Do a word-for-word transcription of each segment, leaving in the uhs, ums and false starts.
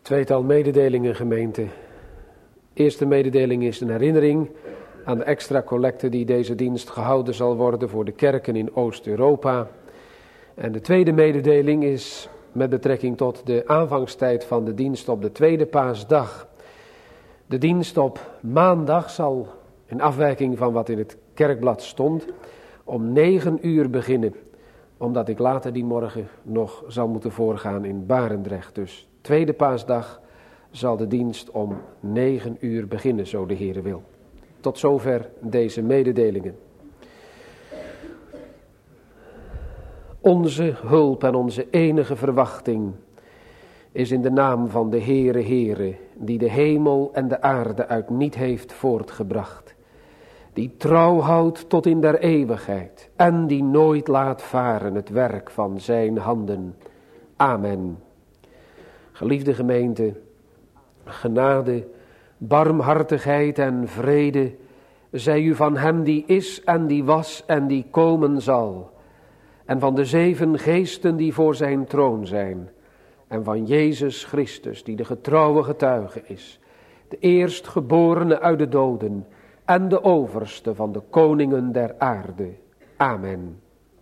Tweetal mededelingen, gemeente. Eerste mededeling is een herinnering aan de extra collecte die deze dienst gehouden zal worden voor de kerken in Oost-Europa. En de tweede mededeling is met betrekking tot de aanvangstijd van de dienst op de tweede paasdag. De dienst op maandag zal, in afwijking van wat in het kerkblad stond, om negen uur beginnen. Omdat ik later die morgen nog zal moeten voorgaan in Barendrecht. Dus tweede paasdag zal de dienst om negen uur beginnen, zo de Heere wil. Tot zover deze mededelingen. Onze hulp en onze enige verwachting is in de naam van de Heere Heere, die de hemel en de aarde uit niet heeft voortgebracht. Die trouw houdt tot in der eeuwigheid en die nooit laat varen het werk van zijn handen. Amen. Geliefde gemeente, genade, barmhartigheid en vrede zij u van hem die is en die was en die komen zal. En van de zeven geesten die voor zijn troon zijn. En van Jezus Christus die de getrouwe getuige is. De eerstgeborene uit de doden en de overste van de koningen der aarde. Amen.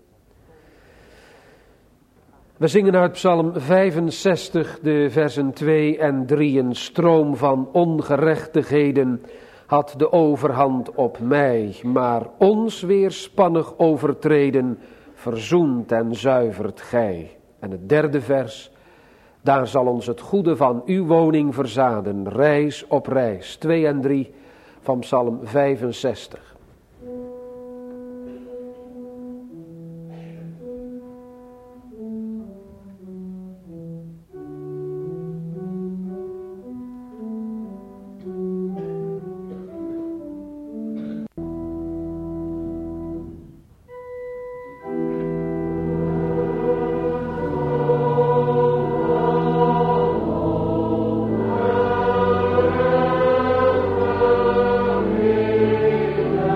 We zingen uit Psalm vijfenzestig, de versen twee en drie. Een stroom van ongerechtigheden had de overhand op mij, maar ons weerspannig overtreden verzoent en zuivert gij. En het derde vers, daar zal ons het goede van uw woning verzaden, reis op reis. twee en drie van Psalm vijfenzestig. Amen.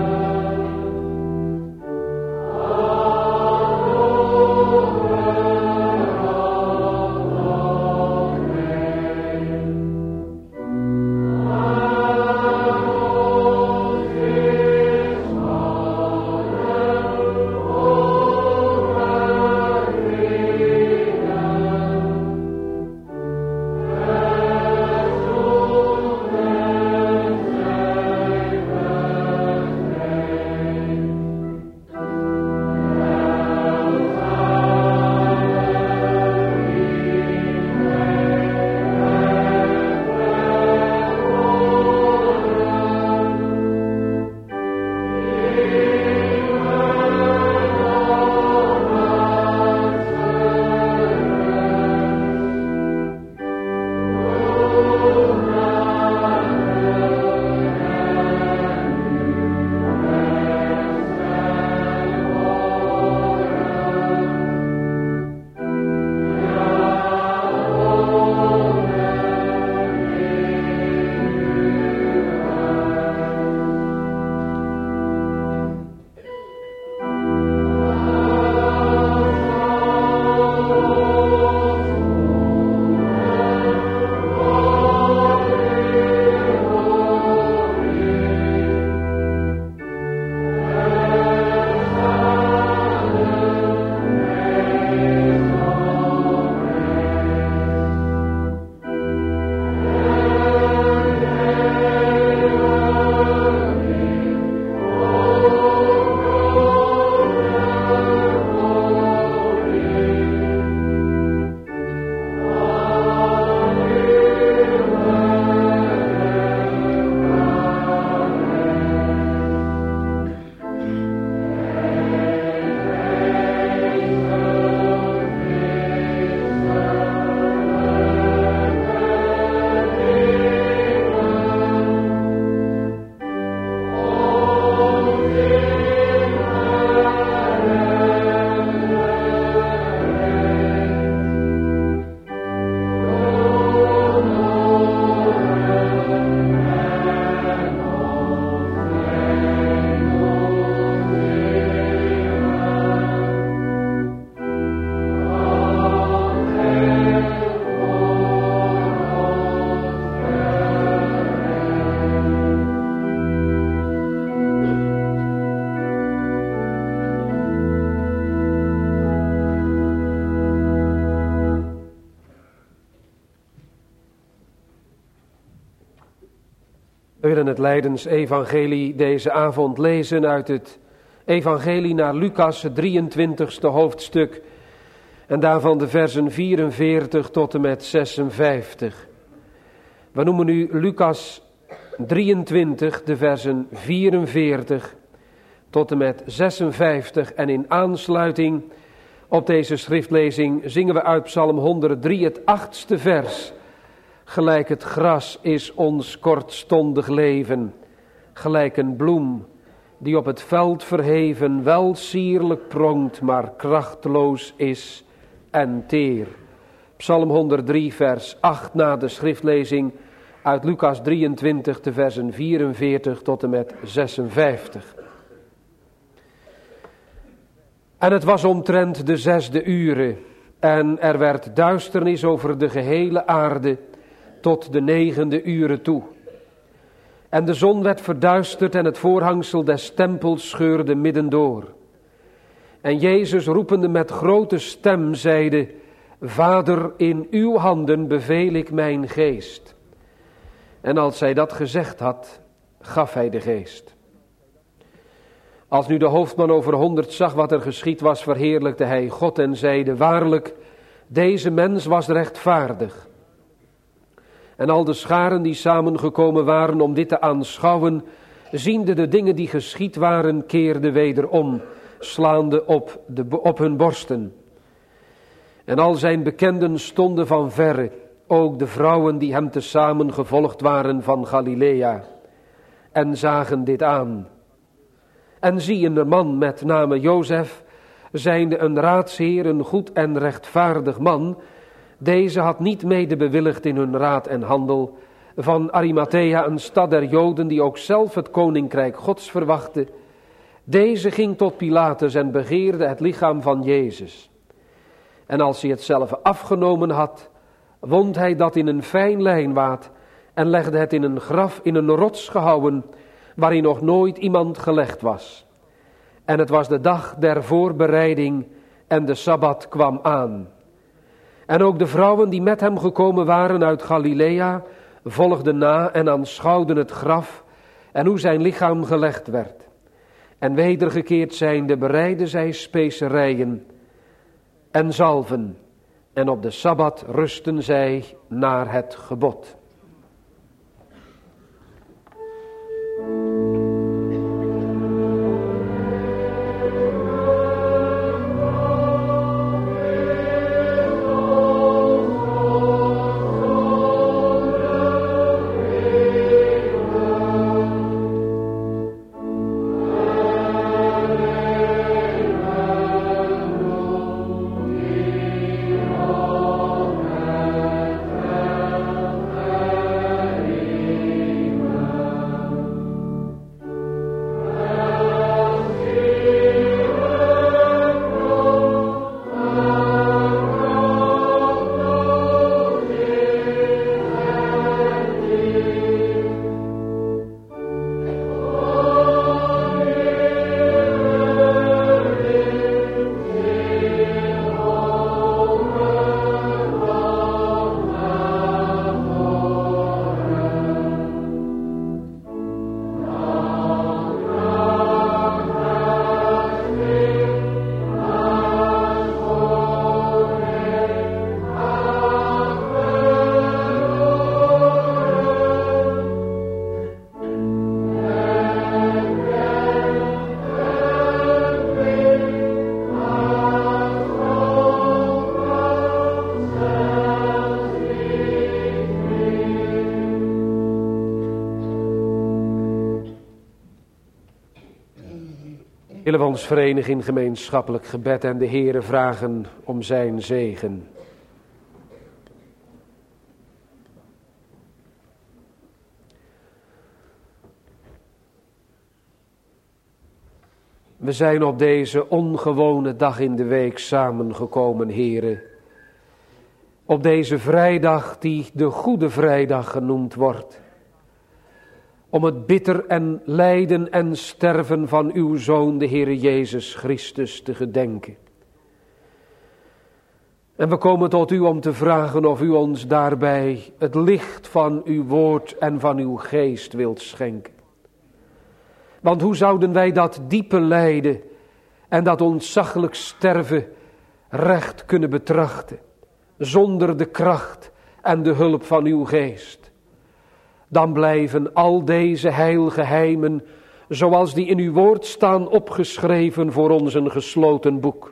We willen het Lijdensevangelie deze avond lezen uit het evangelie naar Lucas, het drieëntwintigste hoofdstuk, en daarvan de versen vierenveertig tot en met zesenvijftig. We noemen nu Lucas drieëntwintig, de versen vierenveertig tot en met zesenvijftig. En in aansluiting op deze schriftlezing zingen we uit Psalm honderddrie het achtste vers. Gelijk het gras is ons kortstondig leven, gelijk een bloem die op het veld verheven wel sierlijk pronkt, maar krachteloos is en teer. Psalm honderddrie vers acht na de schriftlezing uit Lucas drieëntwintig, de versen vierenveertig tot en met zesenvijftig. En het was omtrent de zesde uren, en er werd duisternis over de gehele aarde tot de negende uren toe. En de zon werd verduisterd en het voorhangsel des tempels scheurde middendoor. En Jezus roepende met grote stem zeide: Vader, in uw handen beveel ik mijn geest. En als hij dat gezegd had, gaf hij de geest. Als nu de hoofdman over honderd zag wat er geschied was, verheerlijkte hij God en zeide: Waarlijk, deze mens was rechtvaardig. En al de scharen die samengekomen waren om dit te aanschouwen, ziende de dingen die geschied waren, keerden wederom, slaande op, de, op hun borsten. En al zijn bekenden stonden van verre, ook de vrouwen die hem tezamen gevolgd waren van Galilea, en zagen dit aan. En zie een man met name Jozef, zijnde een raadsheer, een goed en rechtvaardig man. Deze had niet mede bewilligd in hun raad en handel. Van Arimathea, een stad der Joden, die ook zelf het koninkrijk Gods verwachtte. Deze ging tot Pilatus en begeerde het lichaam van Jezus. En als hij het zelf afgenomen had, wond hij dat in een fijn lijnwaad en legde het in een graf in een rots gehouwen, waarin nog nooit iemand gelegd was. En het was de dag der voorbereiding en de Sabbat kwam aan. En ook de vrouwen die met hem gekomen waren uit Galilea volgden na en aanschouwden het graf en hoe zijn lichaam gelegd werd. En wedergekeerd zijnde bereidden zij specerijen en zalven en op de Sabbat rusten zij naar het gebod. Willen we ons verenigen in gemeenschappelijk gebed en de Heere vragen om zijn zegen. We zijn op deze ongewone dag in de week samengekomen, Heere. Op deze vrijdag die de Goede Vrijdag genoemd wordt. Om het bitter en lijden en sterven van uw Zoon, de Heere Jezus Christus, te gedenken. En we komen tot u om te vragen of u ons daarbij het licht van uw woord en van uw geest wilt schenken. Want hoe zouden wij dat diepe lijden en dat ontzaglijk sterven recht kunnen betrachten, zonder de kracht en de hulp van uw geest? Dan blijven al deze heilgeheimen, zoals die in uw woord staan, opgeschreven voor ons een gesloten boek.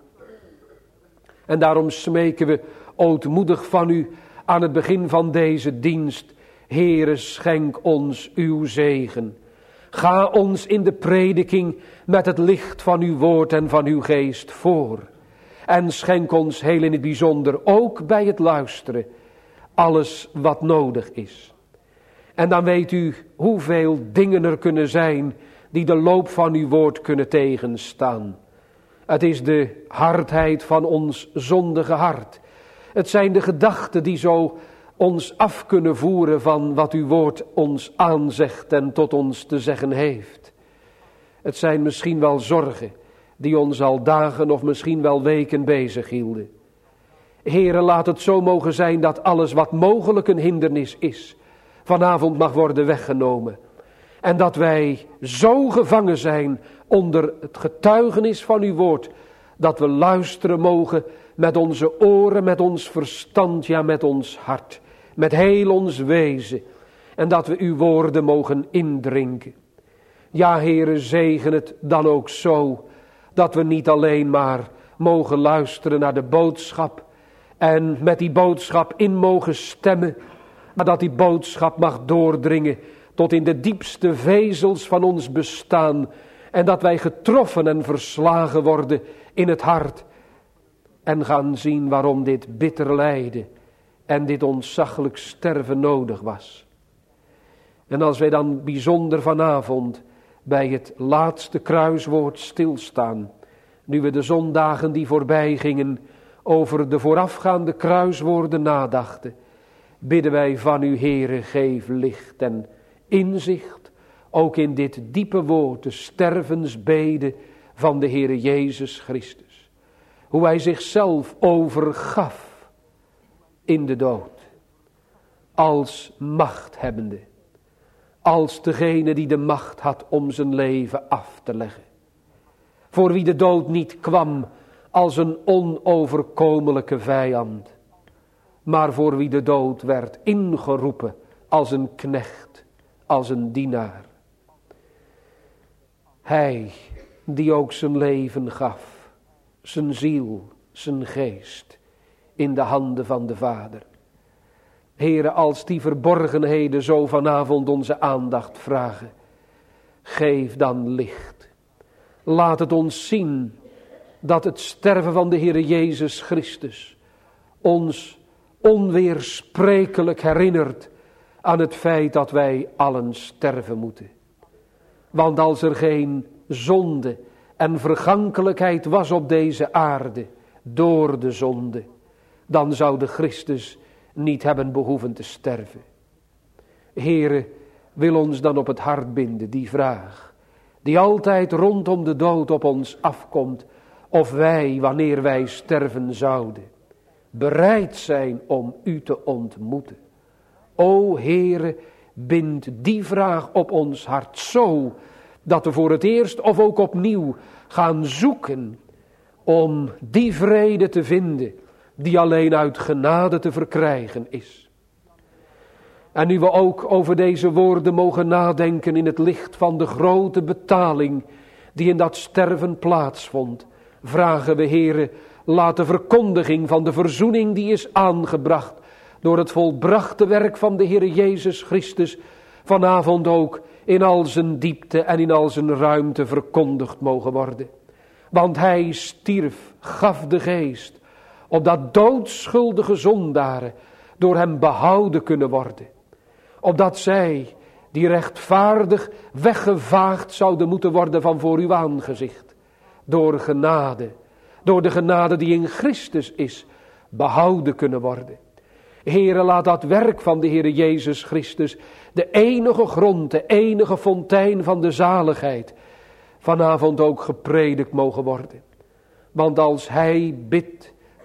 En daarom smeken we ootmoedig van u aan het begin van deze dienst: Heere, schenk ons uw zegen. Ga ons in de prediking met het licht van uw woord en van uw geest voor. En schenk ons heel in het bijzonder, ook bij het luisteren, alles wat nodig is. En dan weet u hoeveel dingen er kunnen zijn die de loop van uw woord kunnen tegenstaan. Het is de hardheid van ons zondige hart. Het zijn de gedachten die zo ons af kunnen voeren van wat uw woord ons aanzegt en tot ons te zeggen heeft. Het zijn misschien wel zorgen die ons al dagen of misschien wel weken bezig hielden. Heere, laat het zo mogen zijn dat alles wat mogelijk een hindernis is, vanavond mag worden weggenomen. En dat wij zo gevangen zijn onder het getuigenis van uw woord, dat we luisteren mogen met onze oren, met ons verstand, ja met ons hart, met heel ons wezen. En dat we uw woorden mogen indrinken. Ja, Heere, zegen het dan ook zo, dat we niet alleen maar mogen luisteren naar de boodschap en met die boodschap in mogen stemmen, maar dat die boodschap mag doordringen tot in de diepste vezels van ons bestaan. En dat wij getroffen en verslagen worden in het hart. En gaan zien waarom dit bitter lijden en dit ontzaglijk sterven nodig was. En als wij dan bijzonder vanavond bij het laatste kruiswoord stilstaan, nu we de zondagen die voorbij gingen over de voorafgaande kruiswoorden nadachten, bidden wij van u, Heere, geef licht en inzicht, ook in dit diepe woord, de stervensbede van de Heere Jezus Christus. Hoe hij zichzelf overgaf in de dood, als machthebbende, als degene die de macht had om zijn leven af te leggen. Voor wie de dood niet kwam als een onoverkomelijke vijand, maar voor wie de dood werd ingeroepen als een knecht, als een dienaar. Hij die ook zijn leven gaf, zijn ziel, zijn geest, in de handen van de Vader. Heere, als die verborgenheden zo vanavond onze aandacht vragen, geef dan licht. Laat het ons zien dat het sterven van de Heere Jezus Christus ons onweersprekelijk herinnert aan het feit dat wij allen sterven moeten. Want als er geen zonde en vergankelijkheid was op deze aarde door de zonde, dan zou de Christus niet hebben behoeven te sterven. Heere, wil ons dan op het hart binden die vraag, die altijd rondom de dood op ons afkomt, of wij, wanneer wij sterven zouden, bereid zijn om u te ontmoeten. O Heere, bind die vraag op ons hart zo, dat we voor het eerst of ook opnieuw gaan zoeken om die vrede te vinden die alleen uit genade te verkrijgen is. En nu we ook over deze woorden mogen nadenken in het licht van de grote betaling die in dat sterven plaatsvond, vragen we, Heere, laat de verkondiging van de verzoening die is aangebracht door het volbrachte werk van de Heere Jezus Christus vanavond ook in al zijn diepte en in al zijn ruimte verkondigd mogen worden. Want hij stierf, gaf de geest, opdat doodschuldige zondaren door hem behouden kunnen worden. Opdat zij, die rechtvaardig weggevaagd zouden moeten worden van voor uw aangezicht, door genade, door de genade die in Christus is, behouden kunnen worden. Heere, laat dat werk van de Heere Jezus Christus, de enige grond, de enige fontein van de zaligheid, vanavond ook gepredikt mogen worden. Want als hij bidt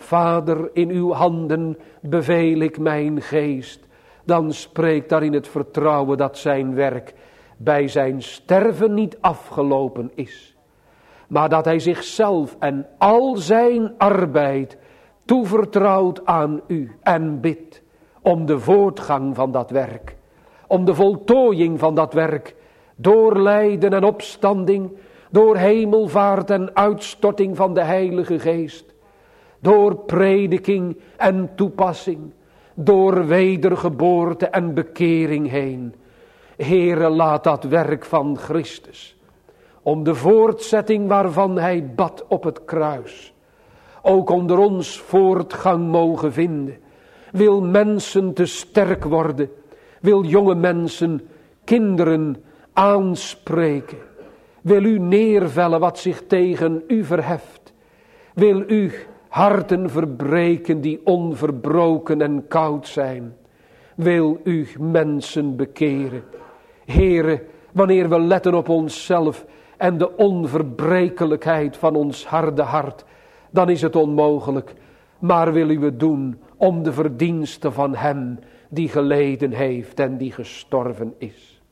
Vader, in uw handen beveel ik mijn geest. Dan spreekt daarin het vertrouwen dat zijn werk bij zijn sterven niet afgelopen is. Maar dat hij zichzelf en al zijn arbeid toevertrouwt aan u en bidt om de voortgang van dat werk. Om de voltooiing van dat werk. Door lijden en opstanding. Door hemelvaart en uitstorting van de Heilige Geest. Door prediking en toepassing. Door wedergeboorte en bekering heen. Heere, laat dat werk van Christus, om de voortzetting waarvan hij bad op het kruis, ook onder ons voortgang mogen vinden. Wil mensen te sterk worden, wil jonge mensen, kinderen aanspreken. Wil u neervellen wat zich tegen u verheft. Wil u harten verbreken die onverbroken en koud zijn. Wil u mensen bekeren. Heere, wanneer we letten op onszelf en de onverbrekelijkheid van ons harde hart, dan is het onmogelijk. Maar wil u het doen om de verdiensten van hem die geleden heeft en die gestorven is.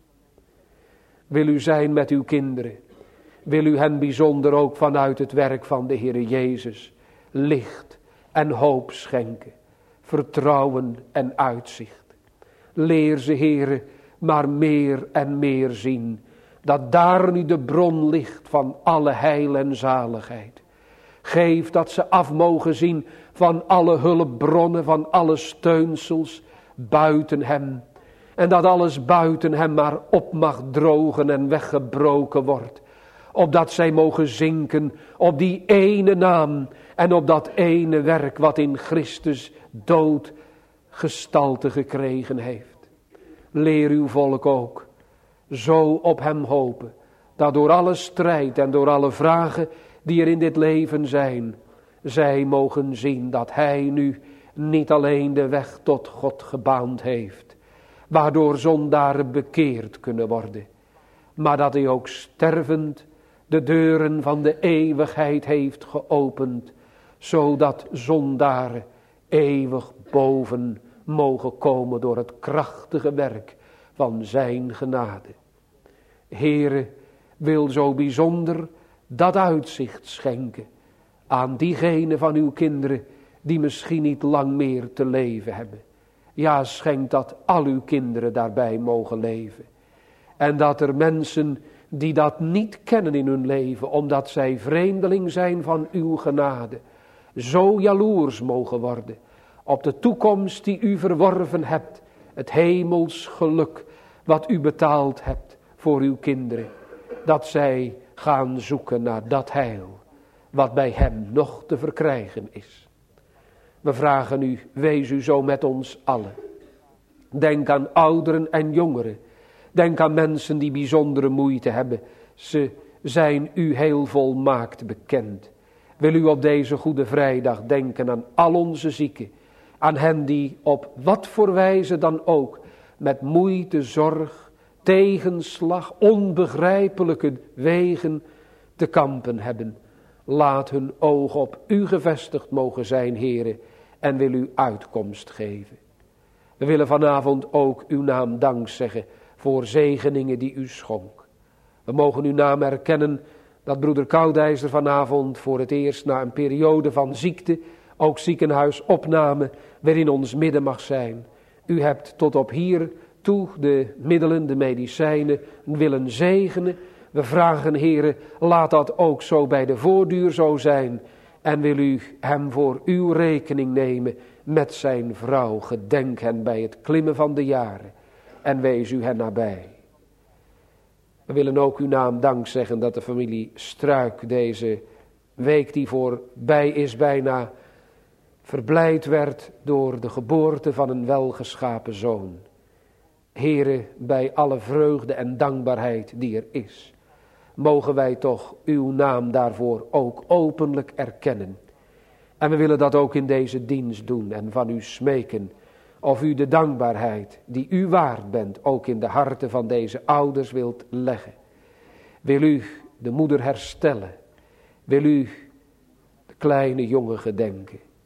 Wil u zijn met uw kinderen. Wil u hen bijzonder ook vanuit het werk van de Heere Jezus licht en hoop schenken. Vertrouwen en uitzicht. Leer ze, Heere, maar meer en meer zien dat daar nu de bron ligt van alle heil en zaligheid. Geef dat ze af mogen zien van alle hulpbronnen, van alle steunsels buiten hem. En dat alles buiten hem maar op mag drogen en weggebroken wordt. Opdat zij mogen zinken op die ene naam en op dat ene werk wat in Christus dood gestalte gekregen heeft. Leer uw volk ook zo op hem hopen, dat door alle strijd en door alle vragen die er in dit leven zijn, zij mogen zien dat hij nu niet alleen de weg tot God gebaand heeft, waardoor zondaren bekeerd kunnen worden, maar dat hij ook stervend de deuren van de eeuwigheid heeft geopend, zodat zondaren eeuwig boven mogen komen door het krachtige werk van zijn genade. Heere, wil zo bijzonder dat uitzicht schenken aan diegenen van uw kinderen die misschien niet lang meer te leven hebben. Ja, schenk dat al uw kinderen daarbij mogen leven. En dat er mensen die dat niet kennen in hun leven, omdat zij vreemdeling zijn van uw genade, zo jaloers mogen worden op de toekomst die u verworven hebt, het hemels geluk wat u betaald hebt voor uw kinderen, dat zij gaan zoeken naar dat heil wat bij hem nog te verkrijgen is. We vragen u, wees u zo met ons allen. Denk aan ouderen en jongeren. Denk aan mensen die bijzondere moeite hebben. Ze zijn u heel volmaakt bekend. Wil u op deze Goede Vrijdag denken aan al onze zieken. Aan hen die op wat voor wijze dan ook met moeite, zorg, tegenslag, onbegrijpelijke wegen te kampen hebben. Laat hun oog op u gevestigd mogen zijn, Heere, en wil u uitkomst geven. We willen vanavond ook uw naam dank zeggen voor zegeningen die u schonk. We mogen uw naam erkennen dat broeder Koudijzer vanavond voor het eerst na een periode van ziekte, ook ziekenhuisopname, weer in ons midden mag zijn. U hebt tot op hier toe de middelen, de medicijnen willen zegenen. We vragen, Heere, laat dat ook zo bij de voortduur zo zijn. En wil u hem voor uw rekening nemen met zijn vrouw. Gedenk hen bij het klimmen van de jaren. En wees u hen nabij. We willen ook uw naam dank zeggen dat de familie Struik deze week die voorbij is bijna verblijd werd door de geboorte van een welgeschapen zoon. Heere, bij alle vreugde en dankbaarheid die er is, mogen wij toch uw naam daarvoor ook openlijk erkennen. En we willen dat ook in deze dienst doen en van u smeken of u de dankbaarheid die u waard bent ook in de harten van deze ouders wilt leggen. Wil u de moeder herstellen? Wil u de kleine jongen gedenken?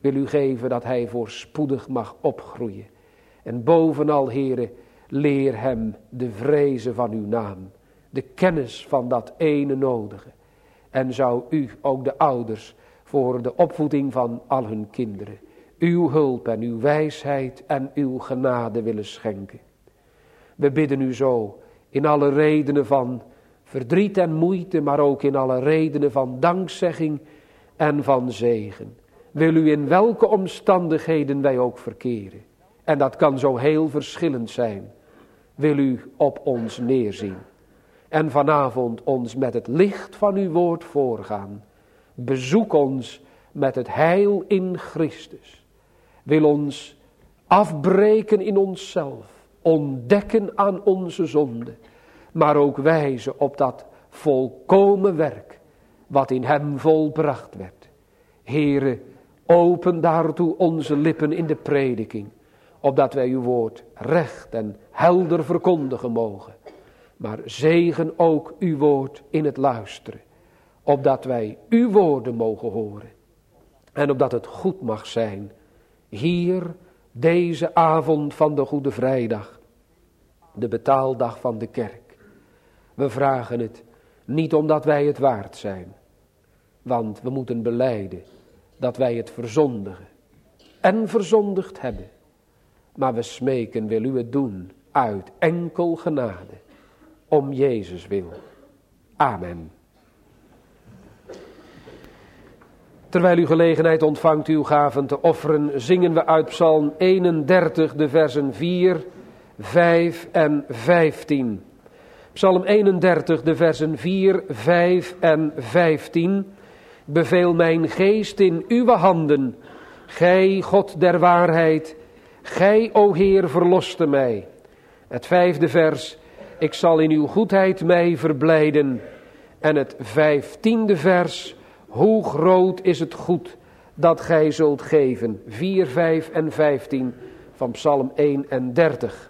wil u geven dat hij voorspoedig mag opgroeien. En bovenal, Heere, leer hem de vrezen van uw naam. De kennis van dat ene nodige. En zou u ook de ouders voor de opvoeding van al hun kinderen uw hulp en uw wijsheid en uw genade willen schenken. We bidden u zo in alle redenen van verdriet en moeite, maar ook in alle redenen van dankzegging en van zegen. Wil u in welke omstandigheden wij ook verkeren. En dat kan zo heel verschillend zijn. Wil u op ons neerzien. En vanavond ons met het licht van uw woord voorgaan. Bezoek ons met het heil in Christus. Wil ons afbreken in onszelf. Ontdekken aan onze zonde. Maar ook wijzen op dat volkomen werk. Wat in hem volbracht werd. Heere, open daartoe onze lippen in de prediking. Opdat wij uw woord recht en helder verkondigen mogen. Maar zegen ook uw woord in het luisteren. Opdat wij uw woorden mogen horen. En opdat het goed mag zijn. Hier deze avond van de Goede Vrijdag. De betaaldag van de kerk. We vragen het niet omdat wij het waard zijn. Want we moeten belijden dat wij het verzondigen. En verzondigd hebben. Maar we smeken, wil u het doen uit enkel genade. Om Jezus wil. Amen. Terwijl u gelegenheid ontvangt uw gaven te offeren, zingen we uit Psalm eenendertig de versen vier, vijf en vijftien. Psalm eenendertig de versen vier, vijf en vijftien. Beveel mijn geest in uw handen, gij God der waarheid, gij, o Heer, verloste mij. Het vijfde vers, ik zal in uw goedheid mij verblijden. En het vijftiende vers, hoe groot is het goed dat gij zult geven. vier, vijf en vijftien van Psalm eenendertig.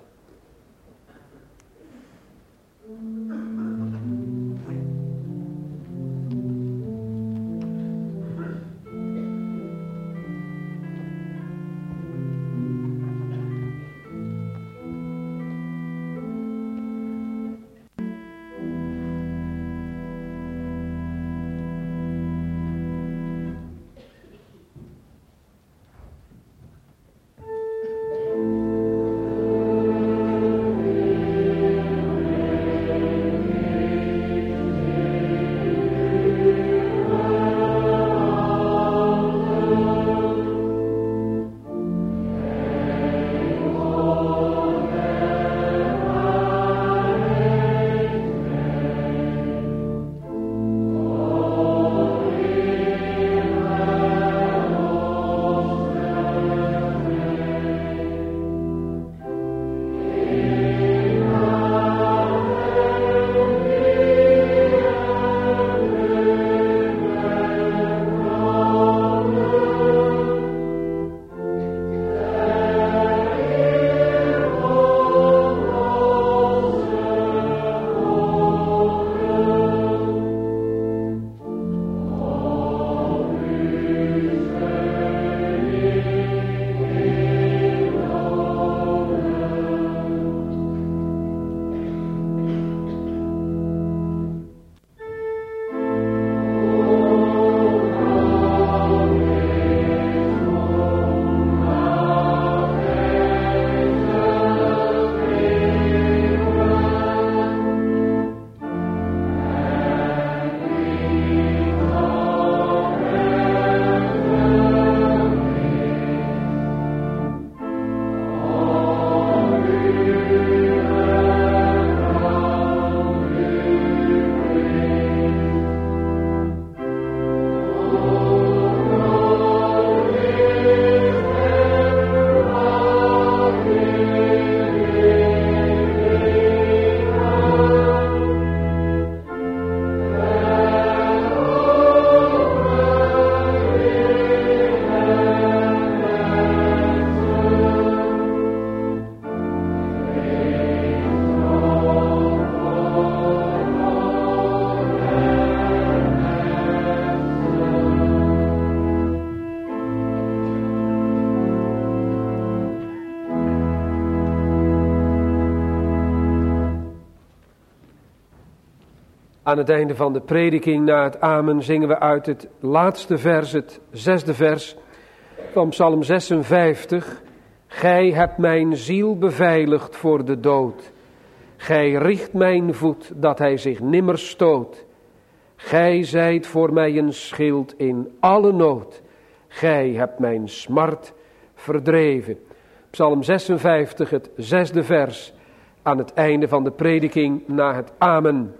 Aan het einde van de prediking, na het amen, zingen we uit het laatste vers, het zesde vers van Psalm zesenvijftig. Gij hebt mijn ziel beveiligd voor de dood. Gij richt mijn voet, dat hij zich nimmer stoot. Gij zijt voor mij een schild in alle nood. Gij hebt mijn smart verdreven. Psalm zesenvijftig, het zesde vers, aan het einde van de prediking, na het amen.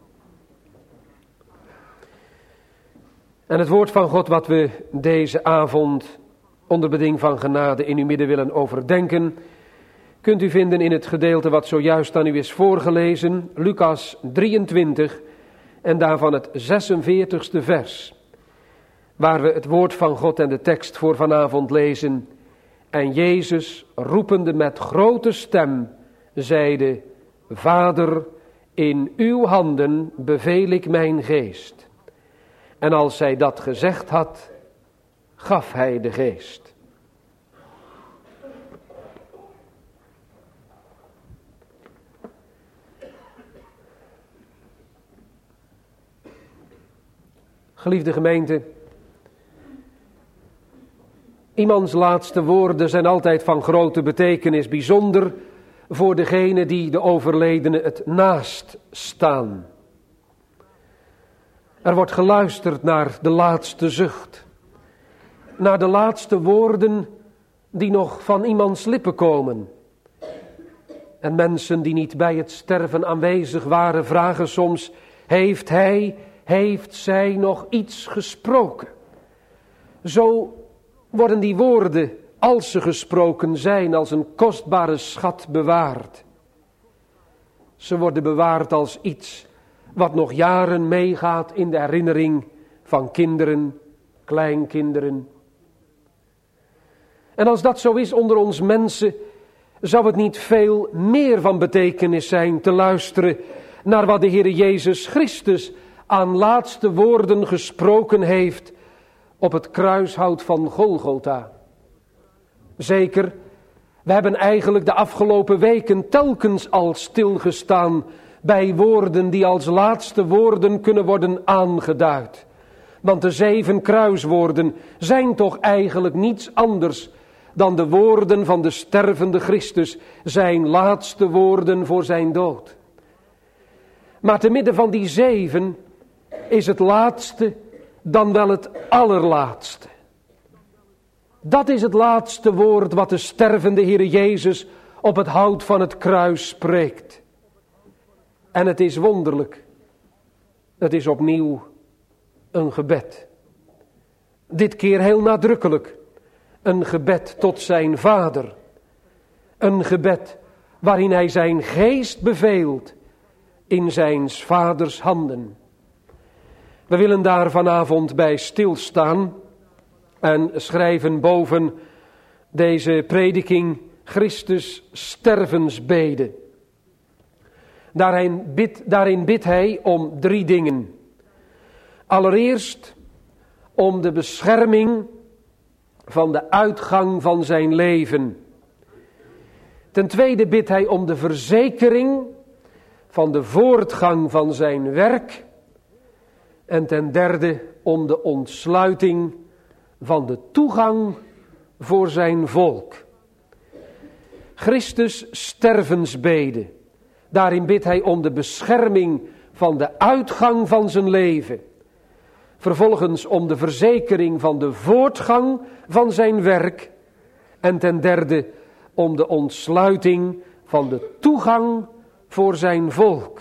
En het woord van God wat we deze avond onder beding van genade in uw midden willen overdenken, kunt u vinden in het gedeelte wat zojuist aan u is voorgelezen, Lucas drieëntwintig en daarvan het zesenveertigste vers, waar we het woord van God en de tekst voor vanavond lezen. En Jezus, roepende met grote stem, zeide: Vader, in uw handen beveel ik mijn geest. En als hij dat gezegd had, gaf hij de geest. Geliefde gemeente, iemands laatste woorden zijn altijd van grote betekenis, bijzonder voor degene die de overledene het naast staan. Er wordt geluisterd naar de laatste zucht, naar de laatste woorden die nog van iemands lippen komen. En mensen die niet bij het sterven aanwezig waren, vragen soms: heeft hij, heeft zij nog iets gesproken? Zo worden die woorden, als ze gesproken zijn, als een kostbare schat bewaard. Ze worden bewaard als iets wat nog jaren meegaat in de herinnering van kinderen, kleinkinderen. En als dat zo is onder ons mensen, zou het niet veel meer van betekenis zijn te luisteren naar wat de Heer Jezus Christus aan laatste woorden gesproken heeft op het kruishout van Golgotha. Zeker, we hebben eigenlijk de afgelopen weken telkens al stilgestaan bij woorden die als laatste woorden kunnen worden aangeduid. Want de zeven kruiswoorden zijn toch eigenlijk niets anders dan de woorden van de stervende Christus, zijn laatste woorden voor zijn dood. Maar te midden van die zeven is het laatste dan wel het allerlaatste. Dat is het laatste woord wat de stervende Heer Jezus op het hout van het kruis spreekt. En het is wonderlijk. Het is opnieuw een gebed. Dit keer heel nadrukkelijk. Een gebed tot zijn Vader. Een gebed waarin hij zijn geest beveelt in zijn Vaders handen. We willen daar vanavond bij stilstaan en schrijven boven deze prediking Christus stervensbede. Daarin bidt, daarin bidt hij om drie dingen. Allereerst om de bescherming van de uitgang van zijn leven. Ten tweede bidt hij om de verzekering van de voortgang van zijn werk. En ten derde om de ontsluiting van de toegang voor zijn volk. Christus stervensbede. Daarin bidt hij om de bescherming van de uitgang van zijn leven. Vervolgens om de verzekering van de voortgang van zijn werk. En ten derde om de ontsluiting van de toegang voor zijn volk.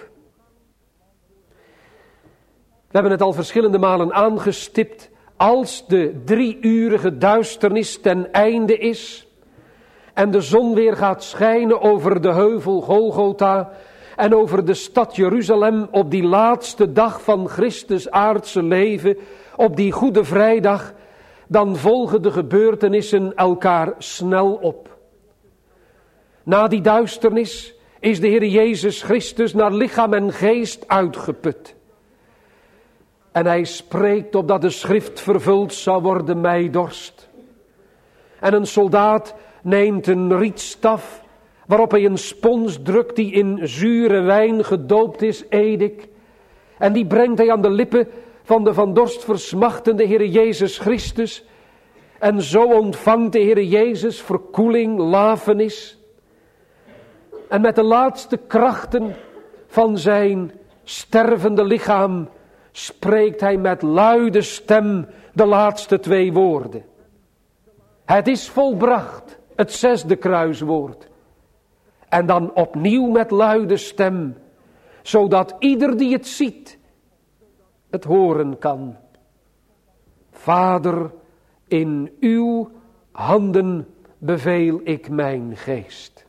We hebben het al verschillende malen aangestipt. Als de drieurige duisternis ten einde is en de zon weer gaat schijnen over de heuvel Golgotha en over de stad Jeruzalem op die laatste dag van Christus aardse leven, op die Goede Vrijdag, dan volgen de gebeurtenissen elkaar snel op. Na die duisternis is de Heer Jezus Christus naar lichaam en geest uitgeput. En hij spreekt opdat de schrift vervuld zou worden, mij dorst. En een soldaat neemt een rietstaf, waarop hij een spons drukt die in zure wijn gedoopt is, edik. En die brengt hij aan de lippen van de van dorst versmachtende Heere Jezus Christus. En zo ontvangt de Heere Jezus verkoeling, lafenis. En met de laatste krachten van zijn stervende lichaam spreekt hij met luide stem de laatste twee woorden. Het is volbracht, het zesde kruiswoord. En dan opnieuw met luide stem, zodat ieder die het ziet, het horen kan. Vader, in uw handen beveel ik mijn geest.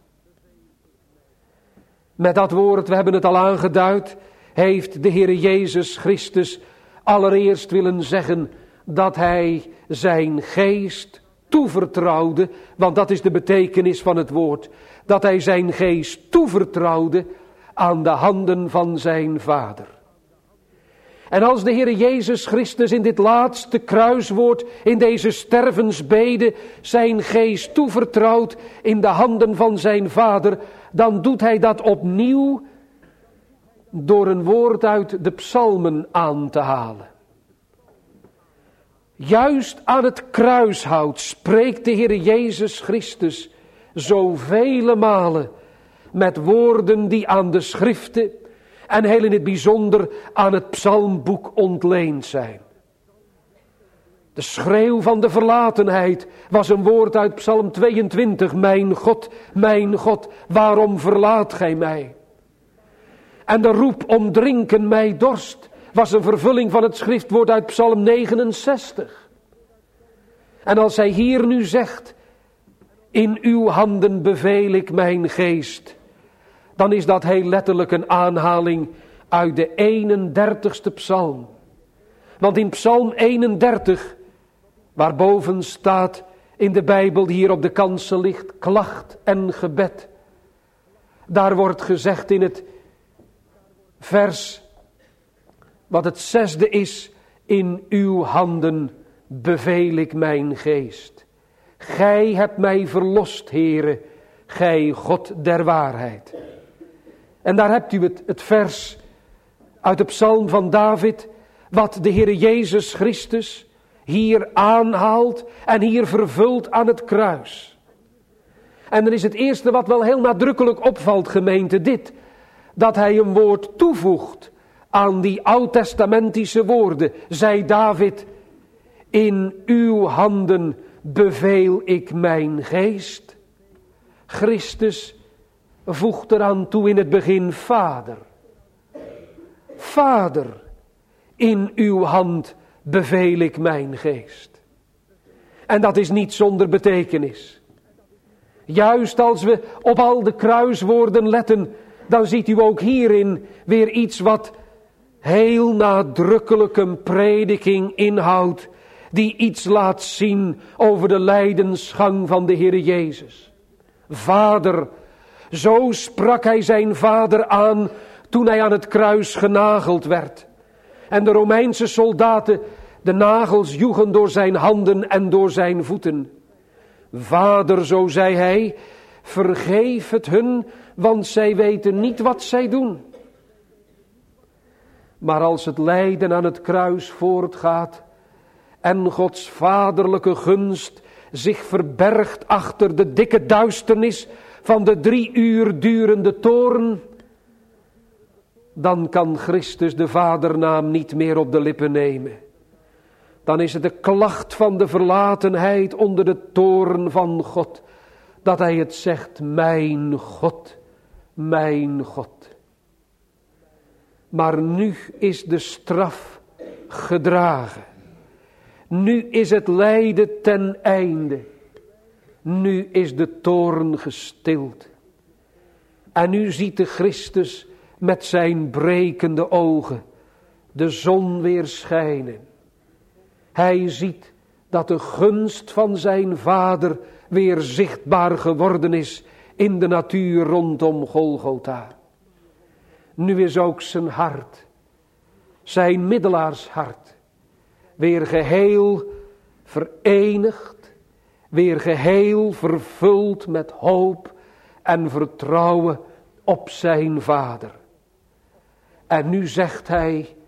Met dat woord, we hebben het al aangeduid, heeft de Heere Jezus Christus allereerst willen zeggen dat hij zijn geest toevertrouwde, want dat is de betekenis van het woord, dat hij zijn geest toevertrouwde aan de handen van zijn Vader. En als de Heere Jezus Christus in dit laatste kruiswoord, in deze stervensbede, zijn geest toevertrouwt in de handen van zijn Vader, dan doet hij dat opnieuw door een woord uit de psalmen aan te halen. Juist aan het kruishout spreekt de Heere Jezus Christus zoveel malen met woorden die aan de schriften en heel in het bijzonder aan het psalmboek ontleend zijn. De schreeuw van de verlatenheid was een woord uit Psalm tweeëntwintig. Mijn God, mijn God, waarom verlaat gij mij? En de roep om drinken mij dorst was een vervulling van het schriftwoord uit Psalm negenenzestig. En als hij hier nu zegt, in uw handen beveel ik mijn geest, dan is dat heel letterlijk een aanhaling uit de eenendertigste psalm. Want in Psalm eenendertig, waarboven staat in de Bijbel die hier op de kansel ligt, klacht en gebed. Daar wordt gezegd in het vers, wat het zesde is, in uw handen beveel ik mijn geest. Gij hebt mij verlost, Heere, gij God der waarheid. En daar hebt u het, het vers uit de psalm van David, wat de Heere Jezus Christus hier aanhaalt en hier vervult aan het kruis. En dan is het eerste wat wel heel nadrukkelijk opvalt, gemeente, dit, dat hij een woord toevoegt aan die oud-testamentische woorden. Zei David, in uw handen beveel ik mijn geest. Christus voegt eraan toe in het begin, Vader. Vader, in uw hand beveel ik mijn geest. En dat is niet zonder betekenis. Juist als we op al de kruiswoorden letten, dan ziet u ook hierin weer iets wat heel nadrukkelijk een prediking inhoudt, die iets laat zien over de lijdensgang van de Heere Jezus. Vader, zo sprak hij zijn Vader aan toen hij aan het kruis genageld werd. En de Romeinse soldaten de nagels joegen door zijn handen en door zijn voeten. Vader, zo zei hij, vergeef het hun, want zij weten niet wat zij doen. Maar als het lijden aan het kruis voortgaat en Gods vaderlijke gunst zich verbergt achter de dikke duisternis van de drie uur durende toorn, dan kan Christus de vadernaam niet meer op de lippen nemen. Dan is het de klacht van de verlatenheid onder de toorn van God, dat hij het zegt, mijn God, mijn God. Maar nu is de straf gedragen. Nu is het lijden ten einde. Nu is de toorn gestild. En nu ziet de Christus met zijn brekende ogen de zon weer schijnen. Hij ziet dat de gunst van zijn Vader weer zichtbaar geworden is in de natuur rondom Golgotha. Nu is ook zijn hart, zijn middelaarshart, weer geheel verenigd, weer geheel vervuld met hoop en vertrouwen op zijn Vader. En nu zegt hij,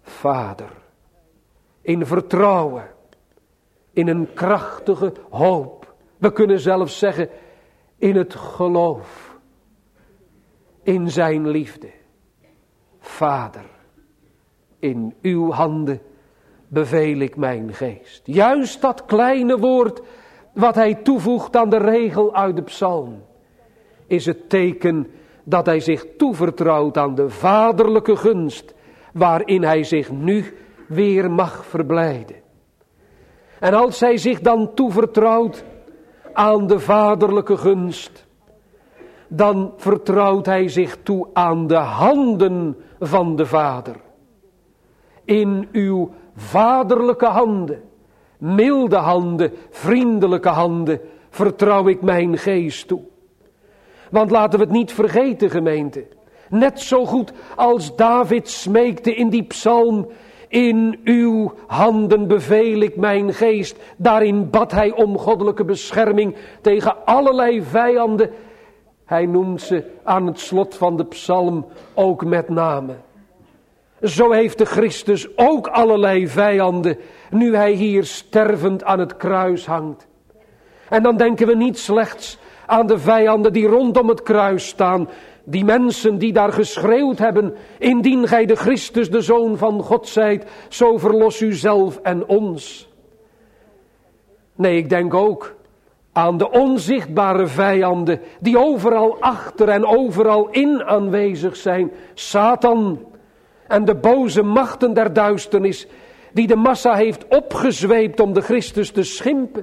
Vader. In vertrouwen. In een krachtige hoop. We kunnen zelfs zeggen in het geloof. In zijn liefde. Vader, in uw handen beveel ik mijn geest. Juist dat kleine woord wat hij toevoegt aan de regel uit de psalm, is het teken dat hij zich toevertrouwt aan de vaderlijke gunst, waarin hij zich nu weer mag verblijden. En als hij zich dan toevertrouwt aan de vaderlijke gunst, dan vertrouwt hij zich toe aan de handen van de Vader. In uw vaderlijke handen, milde handen, vriendelijke handen, vertrouw ik mijn geest toe. Want laten we het niet vergeten, gemeente. Net zo goed als David smeekte in die psalm, in uw handen beveel ik mijn geest. Daarin bad hij om goddelijke bescherming tegen allerlei vijanden. Hij noemt ze aan het slot van de psalm ook met name. Zo heeft de Christus ook allerlei vijanden, nu hij hier stervend aan het kruis hangt. En dan denken we niet slechts aan de vijanden die rondom het kruis staan, die mensen die daar geschreeuwd hebben, indien gij de Christus, de Zoon van God zijt, zo verlos u zelf en ons. Nee, ik denk ook aan de onzichtbare vijanden, die overal achter en overal in aanwezig zijn. Satan en de boze machten der duisternis, die de massa heeft opgezweept om de Christus te schimpen.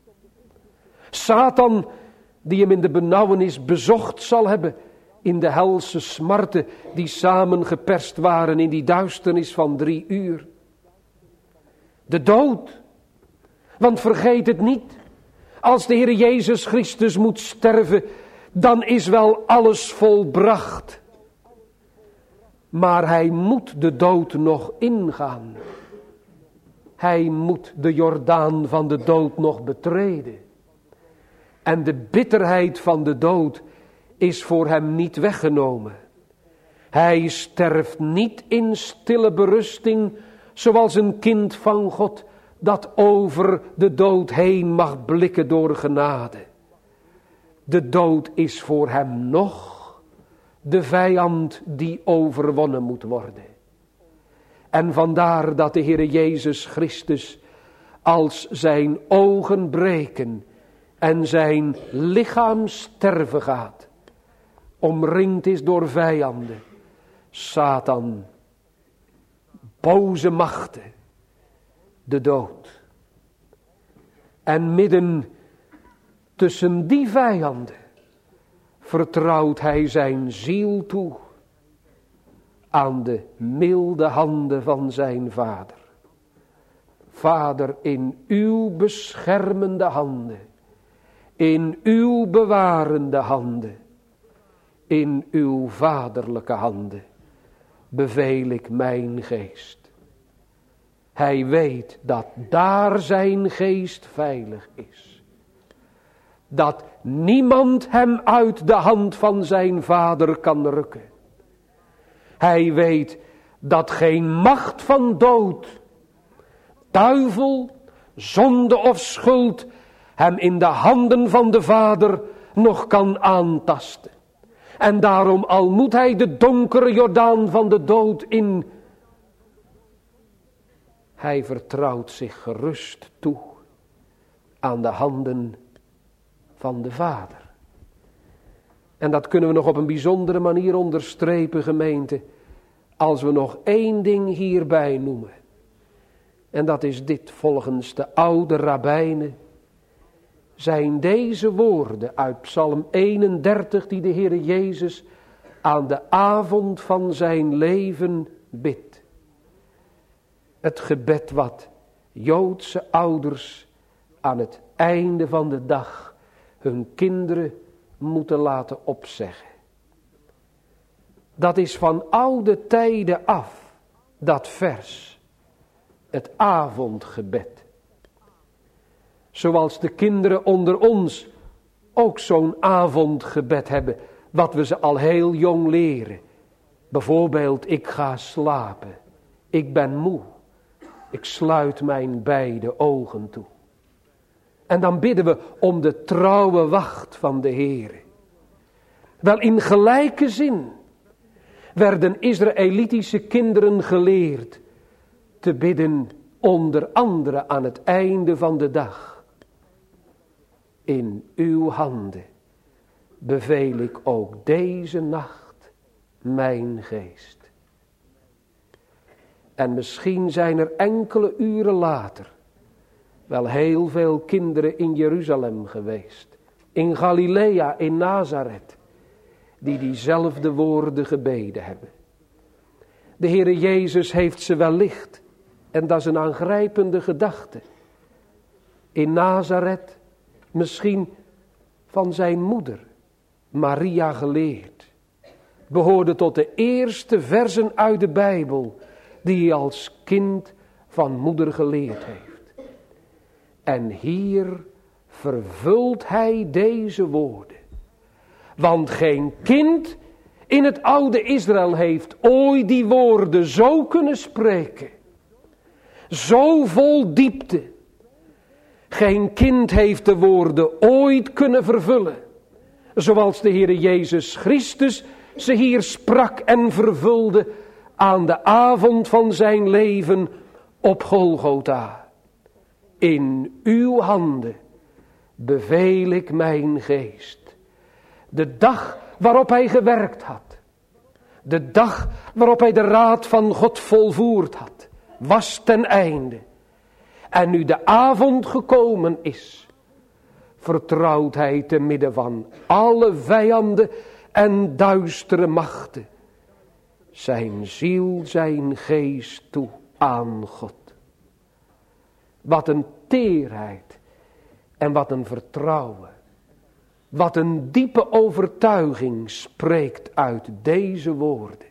Satan, die hem in de benauwenis bezocht zal hebben, in de helse smarten die samengeperst waren in die duisternis van drie uur. De dood, want vergeet het niet, als de Heer Jezus Christus moet sterven, dan is wel alles volbracht. Maar hij moet de dood nog ingaan. Hij moet de Jordaan van de dood nog betreden. En de bitterheid van de dood is voor hem niet weggenomen. Hij sterft niet in stille berusting, zoals een kind van God dat over de dood heen mag blikken door genade. De dood is voor hem nog de vijand die overwonnen moet worden. En vandaar dat de Heer Jezus Christus, als zijn ogen breken en zijn lichaam sterven gaat, omringd is door vijanden, Satan, boze machten, de dood. En midden tussen die vijanden vertrouwt hij zijn ziel toe aan de milde handen van zijn Vader. Vader, in uw beschermende handen, in uw bewarende handen, in uw vaderlijke handen beveel ik mijn geest. Hij weet dat daar zijn geest veilig is. Dat niemand hem uit de hand van zijn Vader kan rukken. Hij weet dat geen macht van dood, duivel, zonde of schuld hem in de handen van de Vader nog kan aantasten. En daarom, al moet hij de donkere Jordaan van de dood in, hij vertrouwt zich gerust toe aan de handen van de Vader. En dat kunnen we nog op een bijzondere manier onderstrepen, gemeente, als we nog één ding hierbij noemen. En dat is dit: volgens de oude rabbijnen zijn deze woorden uit Psalm eenendertig die de Heer Jezus aan de avond van zijn leven bidt. Het gebed wat Joodse ouders aan het einde van de dag hun kinderen moeten laten opzeggen. Dat is van oude tijden af, dat vers, het avondgebed. Zoals de kinderen onder ons ook zo'n avondgebed hebben, wat we ze al heel jong leren. Bijvoorbeeld, ik ga slapen Ik ben moe. Ik sluit mijn beide ogen toe. En dan bidden we om de trouwe wacht van de Heere. Wel, in gelijke zin werden Israëlitische kinderen geleerd te bidden, onder andere aan het einde van de dag. In uw handen beveel ik ook deze nacht mijn geest. En misschien zijn er enkele uren later wel heel veel kinderen in Jeruzalem geweest, in Galilea, in Nazareth, die diezelfde woorden gebeden hebben. De Heere Jezus heeft ze wellicht, en dat is een aangrijpende gedachte, in Nazareth misschien van zijn moeder, Maria, geleerd. Behoorde tot de eerste versen uit de Bijbel die hij als kind van moeder geleerd heeft. En hier vervult hij deze woorden. Want geen kind in het oude Israël heeft ooit die woorden zo kunnen spreken. Zo vol diepte. Geen kind heeft de woorden ooit kunnen vervullen. Zoals de Heere Jezus Christus ze hier sprak en vervulde aan de avond van zijn leven op Golgotha. In uw handen beveel ik mijn geest. De dag waarop hij gewerkt had. De dag waarop hij de raad van God volvoerd had. Was ten einde. En nu de avond gekomen is. Vertrouwt hij te midden van alle vijanden en duistere machten. Zijn ziel, zijn geest toe aan God. Wat een teerheid en wat een vertrouwen. Wat een diepe overtuiging spreekt uit deze woorden.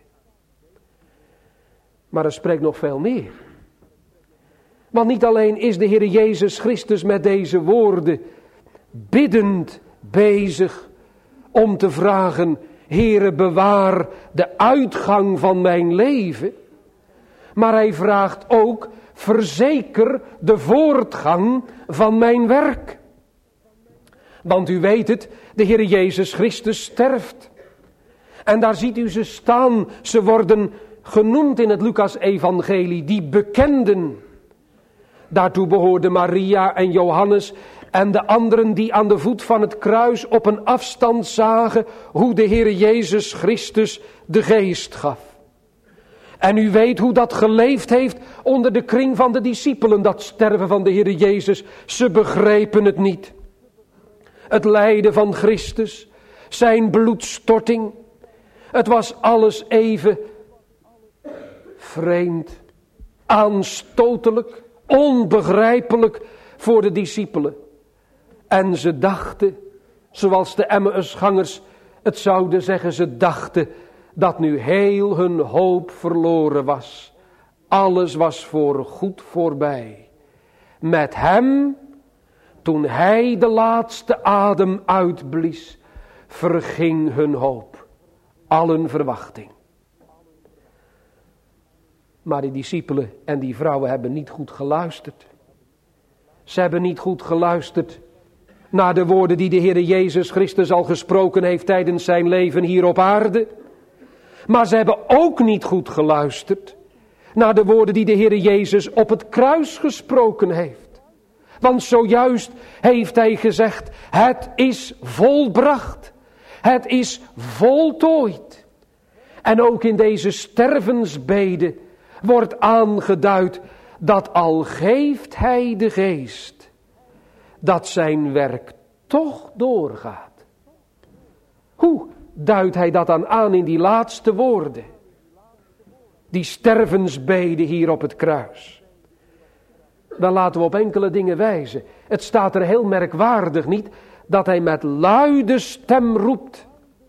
Maar er spreekt nog veel meer. Want niet alleen is de Heer Jezus Christus met deze woorden biddend bezig om te vragen: Heere, bewaar de uitgang van mijn leven. Maar hij vraagt ook: verzeker de voortgang van mijn werk. Want u weet het, de Heer Jezus Christus sterft. En daar ziet u ze staan. Ze worden genoemd in het Lucas-evangelie, die bekenden. Daartoe behoorden Maria en Johannes en de anderen die aan de voet van het kruis op een afstand zagen hoe de Heer Jezus Christus de geest gaf. En u weet hoe dat geleefd heeft onder de kring van de discipelen, dat sterven van de Heer Jezus. Ze begrepen het niet. Het lijden van Christus, zijn bloedstorting, het was alles even vreemd, aanstotelijk, onbegrijpelijk voor de discipelen. En ze dachten, zoals de Emmausgangers het zouden zeggen, ze dachten dat nu heel hun hoop verloren was. Alles was voor goed voorbij. Met hem, toen hij de laatste adem uitblies, verging hun hoop, allen verwachting. Maar die discipelen en die vrouwen hebben niet goed geluisterd. Ze hebben niet goed geluisterd naar de woorden die de Heer Jezus Christus al gesproken heeft tijdens zijn leven hier op aarde. Maar ze hebben ook niet goed geluisterd naar de woorden die de Heer Jezus op het kruis gesproken heeft. Want zojuist heeft hij gezegd: het is volbracht. Het is voltooid. En ook in deze stervensbede wordt aangeduid dat al geeft hij de geest, dat zijn werk toch doorgaat. Hoe duidt hij dat dan aan in die laatste woorden? Die stervensbede hier op het kruis. Dan laten we op enkele dingen wijzen. Het staat er heel merkwaardig niet dat hij met luide stem roept: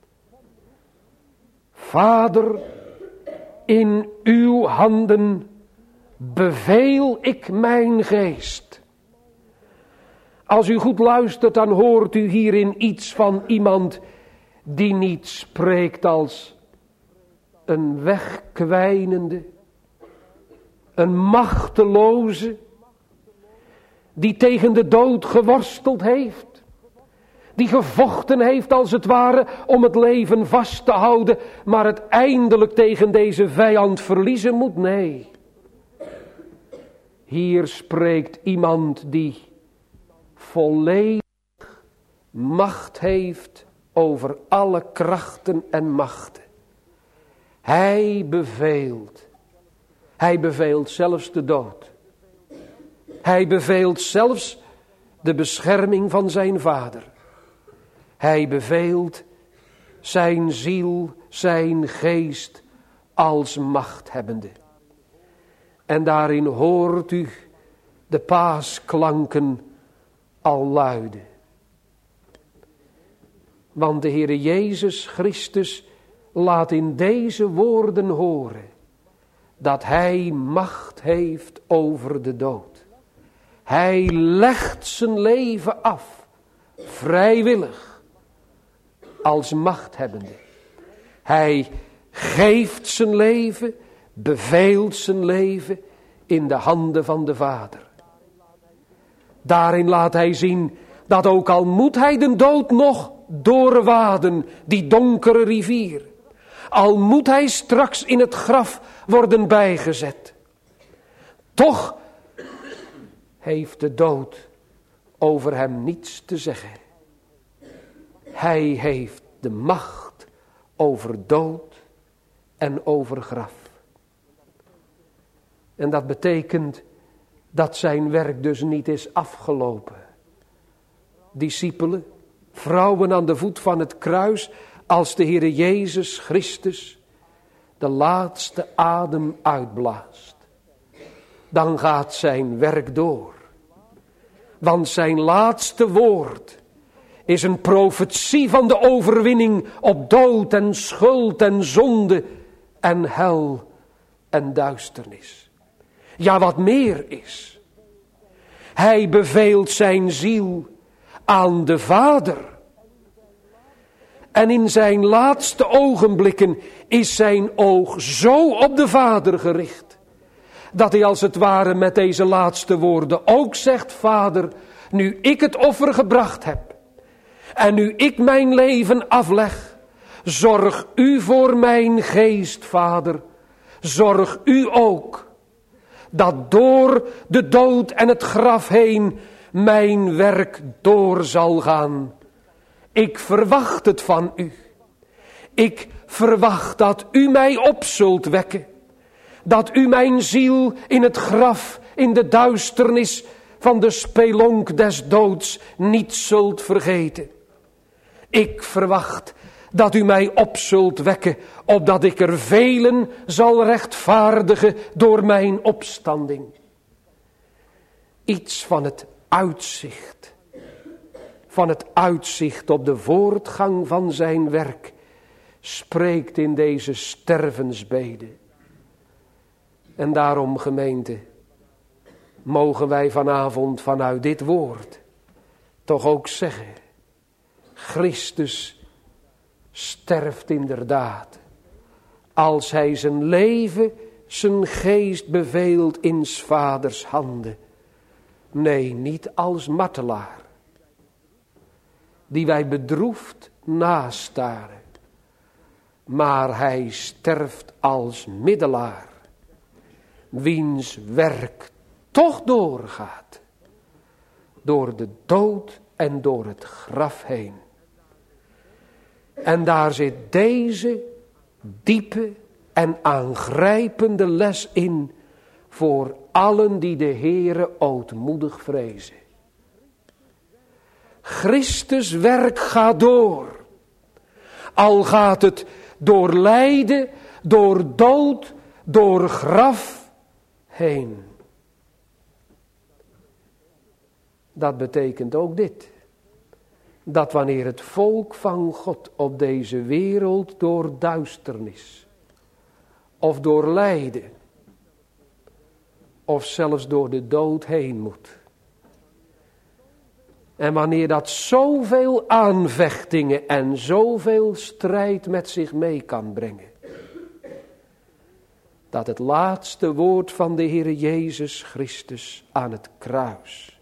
Vader, in uw handen beveel ik mijn geest. Als u goed luistert, dan hoort u hierin iets van iemand die niet spreekt als een wegkwijnende, Een machteloze die tegen de dood geworsteld heeft. Die gevochten heeft als het ware om het leven vast te houden, maar het eindelijk tegen deze vijand verliezen moet. Nee. Hier spreekt iemand die volledig macht heeft over alle krachten en machten. Hij beveelt. Hij beveelt zelfs de dood. Hij beveelt zelfs de bescherming van zijn vader. Hij beveelt zijn ziel, zijn geest als machthebbende. En daarin hoort u de paasklanken al luiden. Want de Heere Jezus Christus laat in deze woorden horen dat Hij macht heeft over de dood. Hij legt zijn leven af, vrijwillig, als machthebbende. Hij geeft zijn leven, beveelt zijn leven in de handen van de Vader. Daarin laat hij zien dat ook al moet hij de dood nog doorwaden, die donkere rivier, al moet hij straks in het graf worden bijgezet, toch heeft de dood over hem niets te zeggen. Hij heeft de macht over dood en over graf. En dat betekent dat zijn werk dus niet is afgelopen. Discipelen, vrouwen aan de voet van het kruis, als de Heere Jezus Christus de laatste adem uitblaast, dan gaat zijn werk door. Want zijn laatste woord is een profetie van de overwinning op dood en schuld en zonde en hel en duisternis. Ja, wat meer is, hij beveelt zijn ziel aan de Vader. En in zijn laatste ogenblikken is zijn oog zo op de Vader gericht, dat hij als het ware met deze laatste woorden ook zegt: Vader, nu ik het offer gebracht heb en nu ik mijn leven afleg, zorg u voor mijn geest, Vader. Zorg u ook dat door de dood en het graf heen mijn werk door zal gaan. Ik verwacht het van u. Ik verwacht dat u mij op zult wekken. Dat u mijn ziel in het graf, in de duisternis van de spelonk des doods niet zult vergeten. Ik verwacht dat u mij op zult wekken, opdat ik er velen zal rechtvaardigen door mijn opstanding. Iets van het uitzicht, van het uitzicht op de voortgang van zijn werk, spreekt in deze stervensbede. En daarom, gemeente, mogen wij vanavond vanuit dit woord toch ook zeggen: Christus sterft inderdaad, als hij zijn leven, zijn geest beveelt in 's Vaders handen. Nee, niet als martelaar, die wij bedroefd nastaren, maar hij sterft als middelaar, wiens werk toch doorgaat, door de dood en door het graf heen. En daar zit deze diepe en aangrijpende les in voor allen die de Heere ootmoedig vrezen. Christus werk gaat door. Al gaat het door lijden, door dood, door graf heen. Dat betekent ook dit: dat wanneer het volk van God op deze wereld door duisternis, of door lijden, of zelfs door de dood heen moet, en wanneer dat zoveel aanvechtingen en zoveel strijd met zich mee kan brengen, dat het laatste woord van de Heere Jezus Christus aan het kruis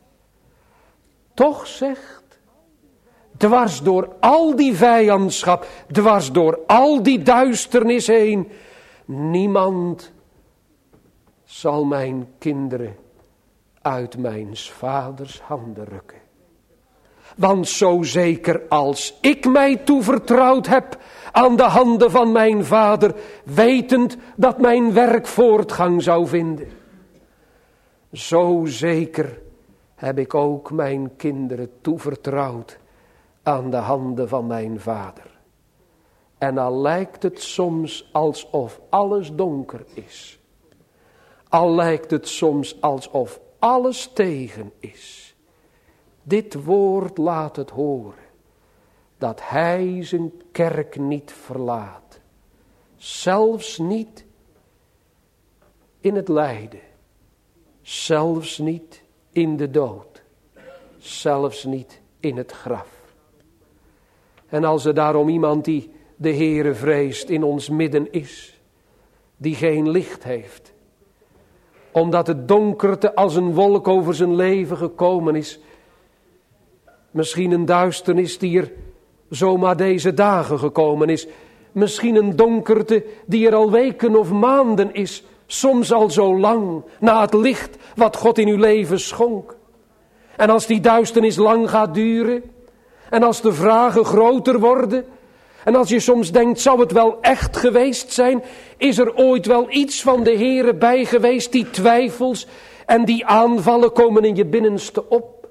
toch zegt, dwars door al die vijandschap, dwars door al die duisternis heen, niemand zal mijn kinderen uit mijn vaders handen rukken. Want zo zeker als ik mij toevertrouwd heb aan de handen van mijn vader, wetend dat mijn werk voortgang zou vinden, zo zeker heb ik ook mijn kinderen toevertrouwd aan de handen van mijn vader. En al lijkt het soms alsof alles donker is, al lijkt het soms alsof alles tegen is, dit woord laat het horen, dat hij zijn kerk niet verlaat, zelfs niet in het lijden, zelfs niet in de dood, zelfs niet in het graf. En als er daarom iemand die de Heere vreest in ons midden is, die geen licht heeft, omdat het donkerte als een wolk over zijn leven gekomen is, misschien een duisternis die er zomaar deze dagen gekomen is, misschien een donkerte die er al weken of maanden is, soms al zo lang, na het licht wat God in uw leven schonk. En als die duisternis lang gaat duren, en als de vragen groter worden, en als je soms denkt, zou het wel echt geweest zijn? Is er ooit wel iets van de Heere bij geweest? Die twijfels en die aanvallen komen in je binnenste op.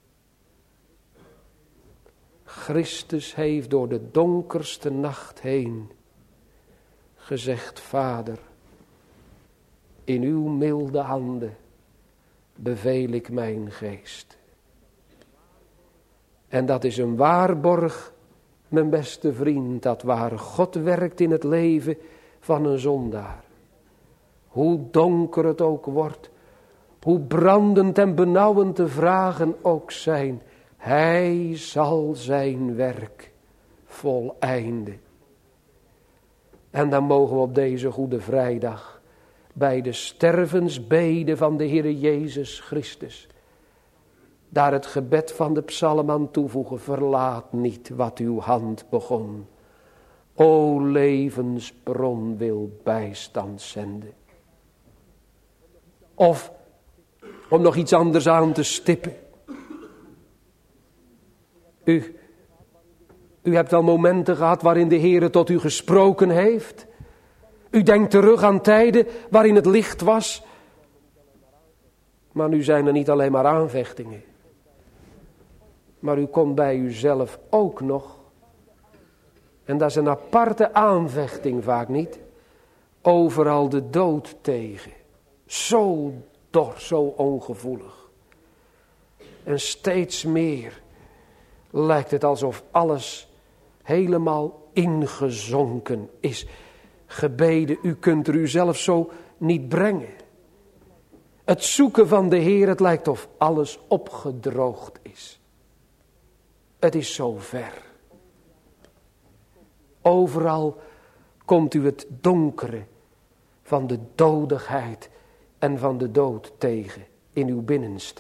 Christus heeft door de donkerste nacht heen gezegd, Vader, in uw milde handen beveel ik mijn geest. En dat is een waarborg, mijn beste vriend, dat waar God werkt in het leven van een zondaar, hoe donker het ook wordt, hoe brandend en benauwend de vragen ook zijn, hij zal zijn werk voleinden. En dan mogen we op deze Goede Vrijdag bij de stervensbede van de Heere Jezus Christus daar het gebed van de psalm aan toevoegen, verlaat niet wat uw hand begon. O levensbron wil bijstand zenden. Of, om nog iets anders aan te stippen. U, u hebt wel momenten gehad waarin de Heere tot u gesproken heeft. U denkt terug aan tijden waarin het licht was. Maar nu zijn er niet alleen maar aanvechtingen. Maar u komt bij uzelf ook nog. En dat is een aparte aanvechting vaak niet. Overal de dood tegen. Zo dor, zo ongevoelig. En steeds meer lijkt het alsof alles helemaal ingezonken is. Gebeden, u kunt er u zelf zo niet brengen. Het zoeken van de Heer, het lijkt of alles opgedroogd is. Het is zo ver. Overal komt u het donkere van de dodigheid en van de dood tegen in uw binnenste.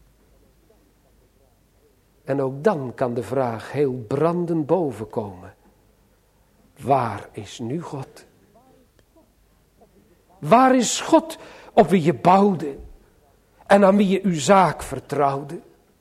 En ook dan kan de vraag heel brandend bovenkomen. Waar is nu God? Waar is God op wie je bouwde en aan wie je uw zaak vertrouwde?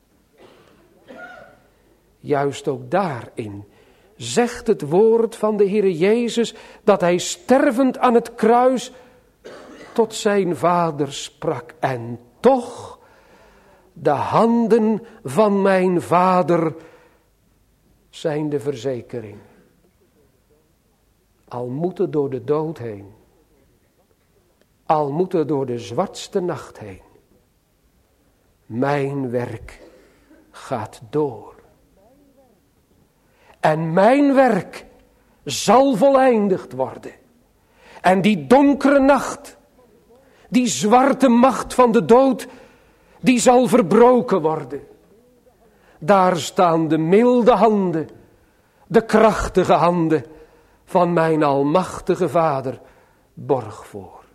Juist ook daarin zegt het woord van de Heere Jezus dat hij stervend aan het kruis tot zijn vader sprak. En toch, de handen van mijn vader zijn de verzekering. Al moet het door de dood heen. Al moet het door de zwartste nacht heen. Mijn werk gaat door. En mijn werk zal voleindigd worden. En die donkere nacht, die zwarte macht van de dood, die zal verbroken worden. Daar staan de milde handen, de krachtige handen van mijn almachtige Vader, borg voor.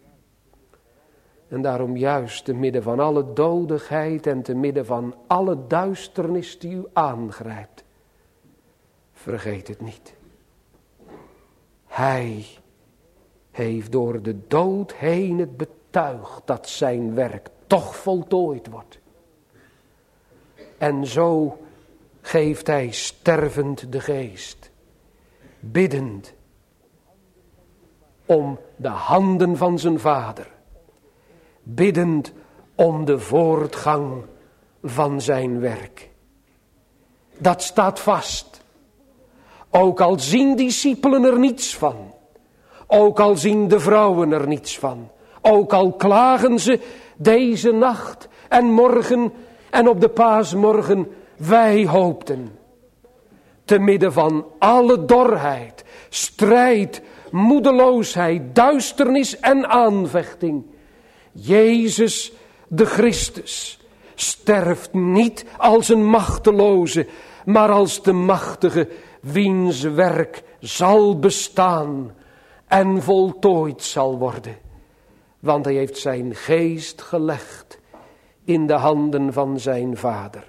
En daarom juist te midden van alle dodigheid en te midden van alle duisternis die u aangrijpt, vergeet het niet. Hij heeft door de dood heen het betuigd dat zijn werk toch voltooid wordt. En zo geeft hij stervend de geest, biddend om de handen van zijn vader, biddend om de voortgang van zijn werk. Dat staat vast. Ook al zien discipelen er niets van. Ook al zien de vrouwen er niets van. Ook al klagen ze deze nacht en morgen en op de paasmorgen. Wij hoopten. Te midden van alle dorheid, strijd, moedeloosheid, duisternis en aanvechting. Jezus de Christus sterft niet als een machteloze, maar als de machtige wiens werk zal bestaan en voltooid zal worden. Want hij heeft zijn geest gelegd in de handen van zijn Vader.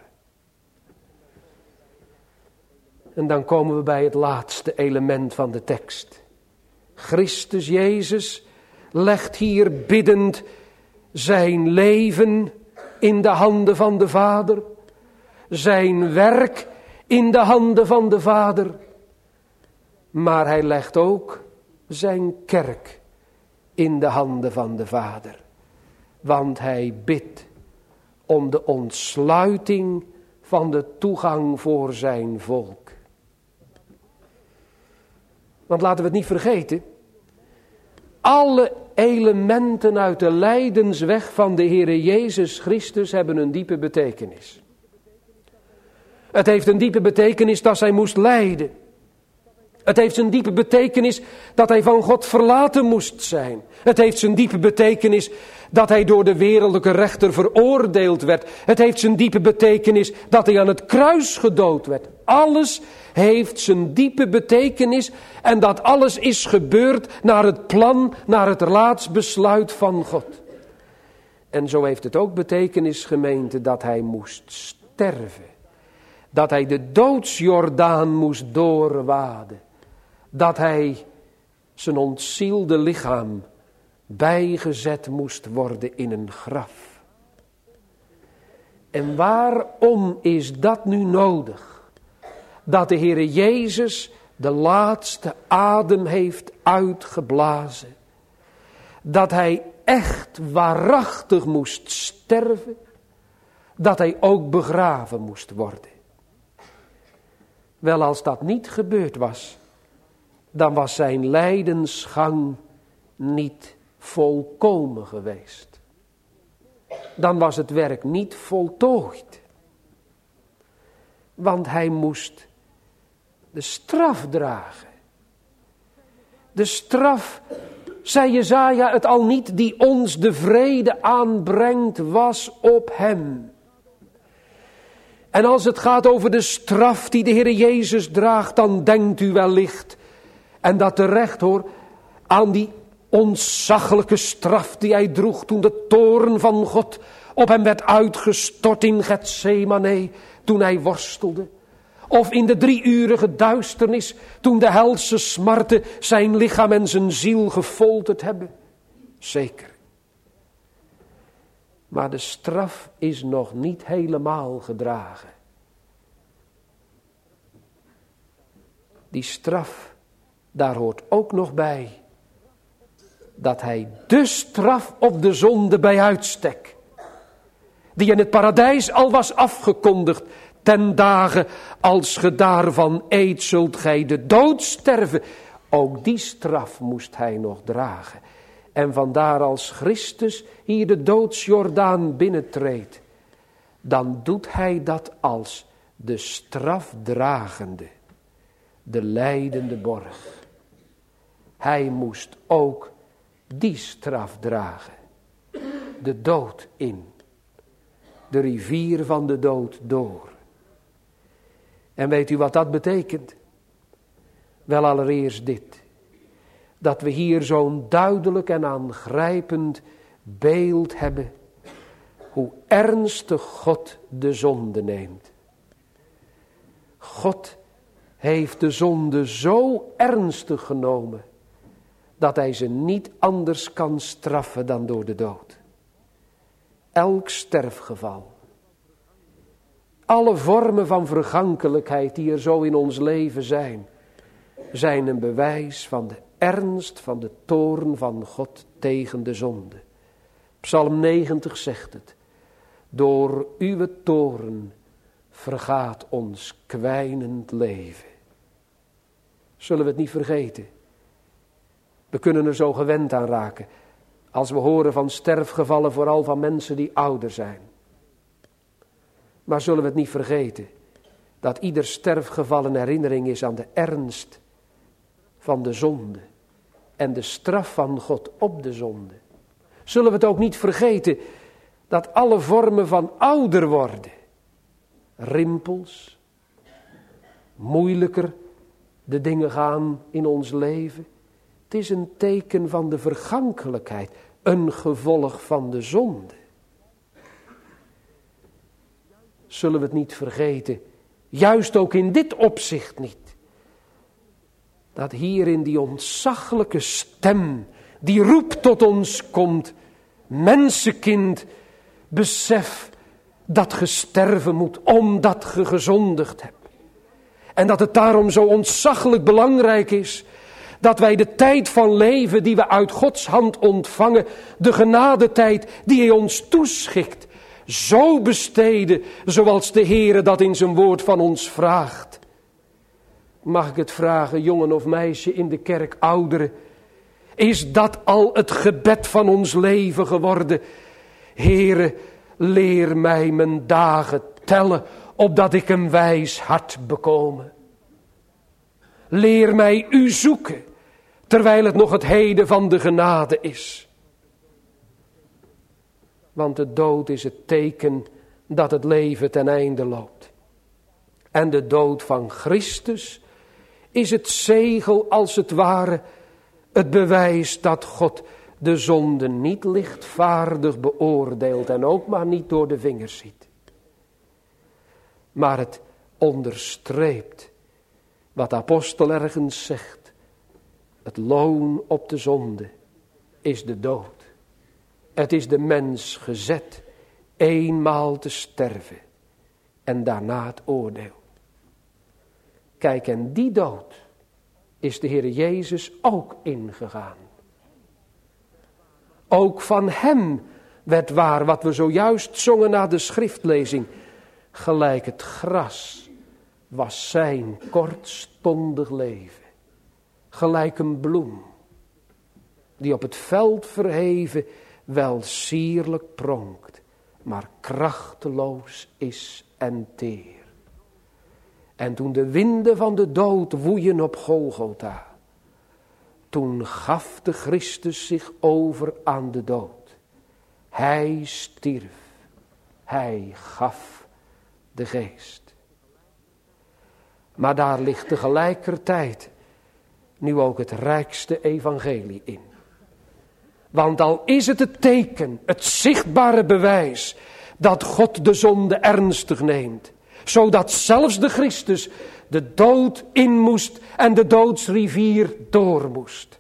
En dan komen we bij het laatste element van de tekst. Christus Jezus legt hier biddend zijn leven in de handen van de Vader. Zijn werk in de handen van de Vader. Maar hij legt ook zijn kerk in de handen van de Vader. Want hij bidt om de ontsluiting van de toegang voor zijn volk. Want laten we het niet vergeten. Alle elementen uit de lijdensweg van de Heere Jezus Christus hebben een diepe betekenis. Het heeft een diepe betekenis dat hij moest lijden. Het heeft zijn diepe betekenis dat hij van God verlaten moest zijn. Het heeft zijn diepe betekenis dat hij door de wereldlijke rechter veroordeeld werd. Het heeft zijn diepe betekenis dat hij aan het kruis gedood werd. Alles heeft zijn diepe betekenis en dat alles is gebeurd naar het plan, naar het raadsbesluit van God. En zo heeft het ook betekenis, gemeente, dat hij moest sterven. Dat hij de doodsjordaan moest doorwaden. Dat hij zijn ontzielde lichaam bijgezet moest worden in een graf. En waarom is dat nu nodig? Dat de Heere Jezus de laatste adem heeft uitgeblazen. Dat hij echt waarachtig moest sterven. Dat hij ook begraven moest worden. Wel, als dat niet gebeurd was, dan was zijn lijdensgang niet volkomen geweest. Dan was het werk niet voltooid. Want hij moest de straf dragen. De straf, zei Jesaja het al niet, die ons de vrede aanbrengt, was op hem. En als het gaat over de straf die de Heer Jezus draagt, dan denkt u wellicht, en dat terecht hoor, aan die ontzaglijke straf die hij droeg toen de toorn van God op hem werd uitgestort in Getsemane, toen hij worstelde. Of in de drieurige duisternis, toen de helse smarten zijn lichaam en zijn ziel gefolterd hebben. Zeker. Maar de straf is nog niet helemaal gedragen. Die straf, daar hoort ook nog bij dat hij de straf op de zonde bij uitstek, die in het paradijs al was afgekondigd, ten dagen als ge daarvan eet, zult gij de dood sterven. Ook die straf moest hij nog dragen. En vandaar als Christus hier de doodsjordaan binnentreedt, dan doet hij dat als de strafdragende, de lijdende borg. Hij moest ook die straf dragen, de dood in, de rivier van de dood door. En weet u wat dat betekent? Wel allereerst dit. dat we hier zo'n duidelijk en aangrijpend beeld hebben hoe ernstig God de zonde neemt. God heeft de zonde zo ernstig genomen dat hij ze niet anders kan straffen dan door de dood. Elk sterfgeval, alle vormen van vergankelijkheid die er zo in ons leven zijn, zijn een bewijs van de ernst van de toorn van God tegen de zonde. Psalm negentig zegt het. Door uw toorn vergaat ons kwijnend leven. Zullen we het niet vergeten? We kunnen er zo gewend aan raken als we horen van sterfgevallen, vooral van mensen die ouder zijn. Maar zullen we het niet vergeten dat ieder sterfgeval een herinnering is aan de ernst van de zonde en de straf van God op de zonde. Zullen we het ook niet vergeten dat alle vormen van ouder worden, rimpels, moeilijker de dingen gaan in ons leven. Het is een teken van de vergankelijkheid, een gevolg van de zonde. Zullen we het niet vergeten, juist ook in dit opzicht niet, dat hier in die ontzaglijke stem die roep tot ons komt, mensenkind, besef dat ge sterven moet omdat ge gezondigd hebt. En dat het daarom zo ontzaglijk belangrijk is dat wij de tijd van leven die we uit Gods hand ontvangen, de genadetijd die hij ons toeschikt, zo besteden zoals de Heere dat in zijn woord van ons vraagt. Mag ik het vragen, jongen of meisje in de kerk, ouderen, is dat al het gebed van ons leven geworden? Heere, leer mij mijn dagen tellen, opdat ik een wijs hart bekome. Leer mij u zoeken, terwijl het nog het heden van de genade is. Want de dood is het teken dat het leven ten einde loopt. En de dood van Christus is het zegel als het ware, het bewijs dat God de zonde niet lichtvaardig beoordeelt en ook maar niet door de vingers ziet. Maar het onderstreept wat de apostel ergens zegt. Het loon op de zonde is de dood. Het is de mens gezet eenmaal te sterven en daarna het oordeel. Kijk, en die dood is de Heer Jezus ook ingegaan. Ook van hem werd waar wat we zojuist zongen na de schriftlezing. Gelijk het gras was zijn kortstondig leven. Gelijk een bloem die op het veld verheven wel sierlijk pronkt, maar krachteloos is en teer. En toen de winden van de dood woeien op Golgotha, toen gaf de Christus zich over aan de dood. Hij stierf, hij gaf de geest. Maar daar ligt tegelijkertijd nu ook het rijkste evangelie in. Want al is het het teken, het zichtbare bewijs, dat God de zonde ernstig neemt, zodat zelfs de Christus de dood in moest en de doodsrivier door moest.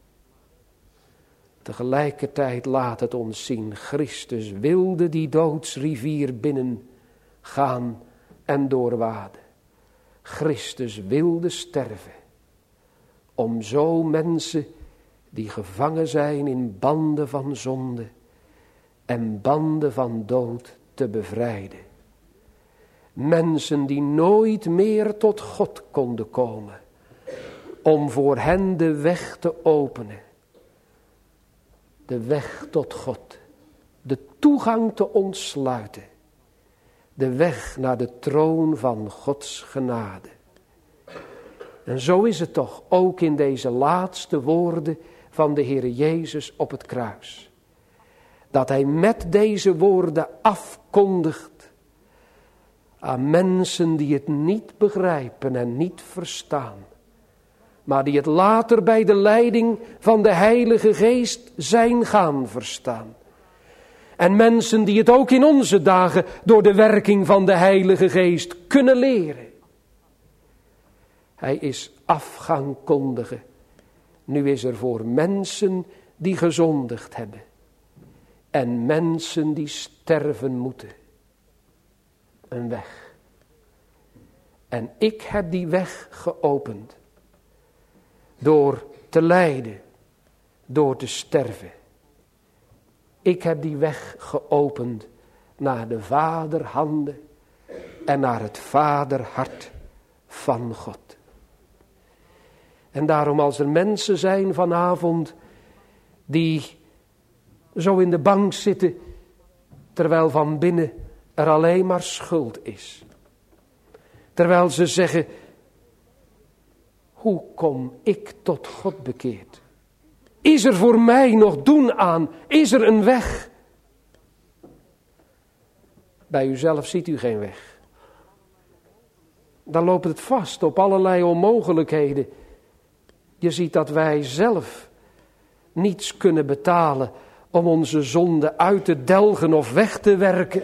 Tegelijkertijd laat het ons zien, Christus wilde die doodsrivier binnen gaan en doorwaden. Christus wilde sterven, om zo mensen die gevangen zijn in banden van zonde en banden van dood te bevrijden. Mensen die nooit meer tot God konden komen, om voor hen de weg te openen. De weg tot God, de toegang te ontsluiten. De weg naar de troon van Gods genade. En zo is het toch ook in deze laatste woorden van de Heer Jezus op het kruis. Dat hij met deze woorden afkondigt aan mensen die het niet begrijpen en niet verstaan. maar die het later bij de leiding van de Heilige Geest zijn gaan verstaan. En mensen die het ook in onze dagen door de werking van de Heilige Geest kunnen leren. Hij is af gaan kondigen. Nu is er voor mensen die gezondigd hebben. En mensen die sterven moeten. Een weg. En ik heb die weg geopend. Door te lijden. Door te sterven. Ik heb die weg geopend naar de vaderhanden en naar het vaderhart van God. En daarom als er mensen zijn vanavond die zo in de bank zitten, terwijl van binnen er alleen maar schuld is. Terwijl ze zeggen, hoe kom ik tot God bekeerd? Is er voor mij nog doen aan? Is er een weg? Bij uzelf ziet u geen weg. Dan loopt het vast op allerlei onmogelijkheden. Je ziet dat wij zelf niets kunnen betalen om onze zonde uit te delgen of weg te werken.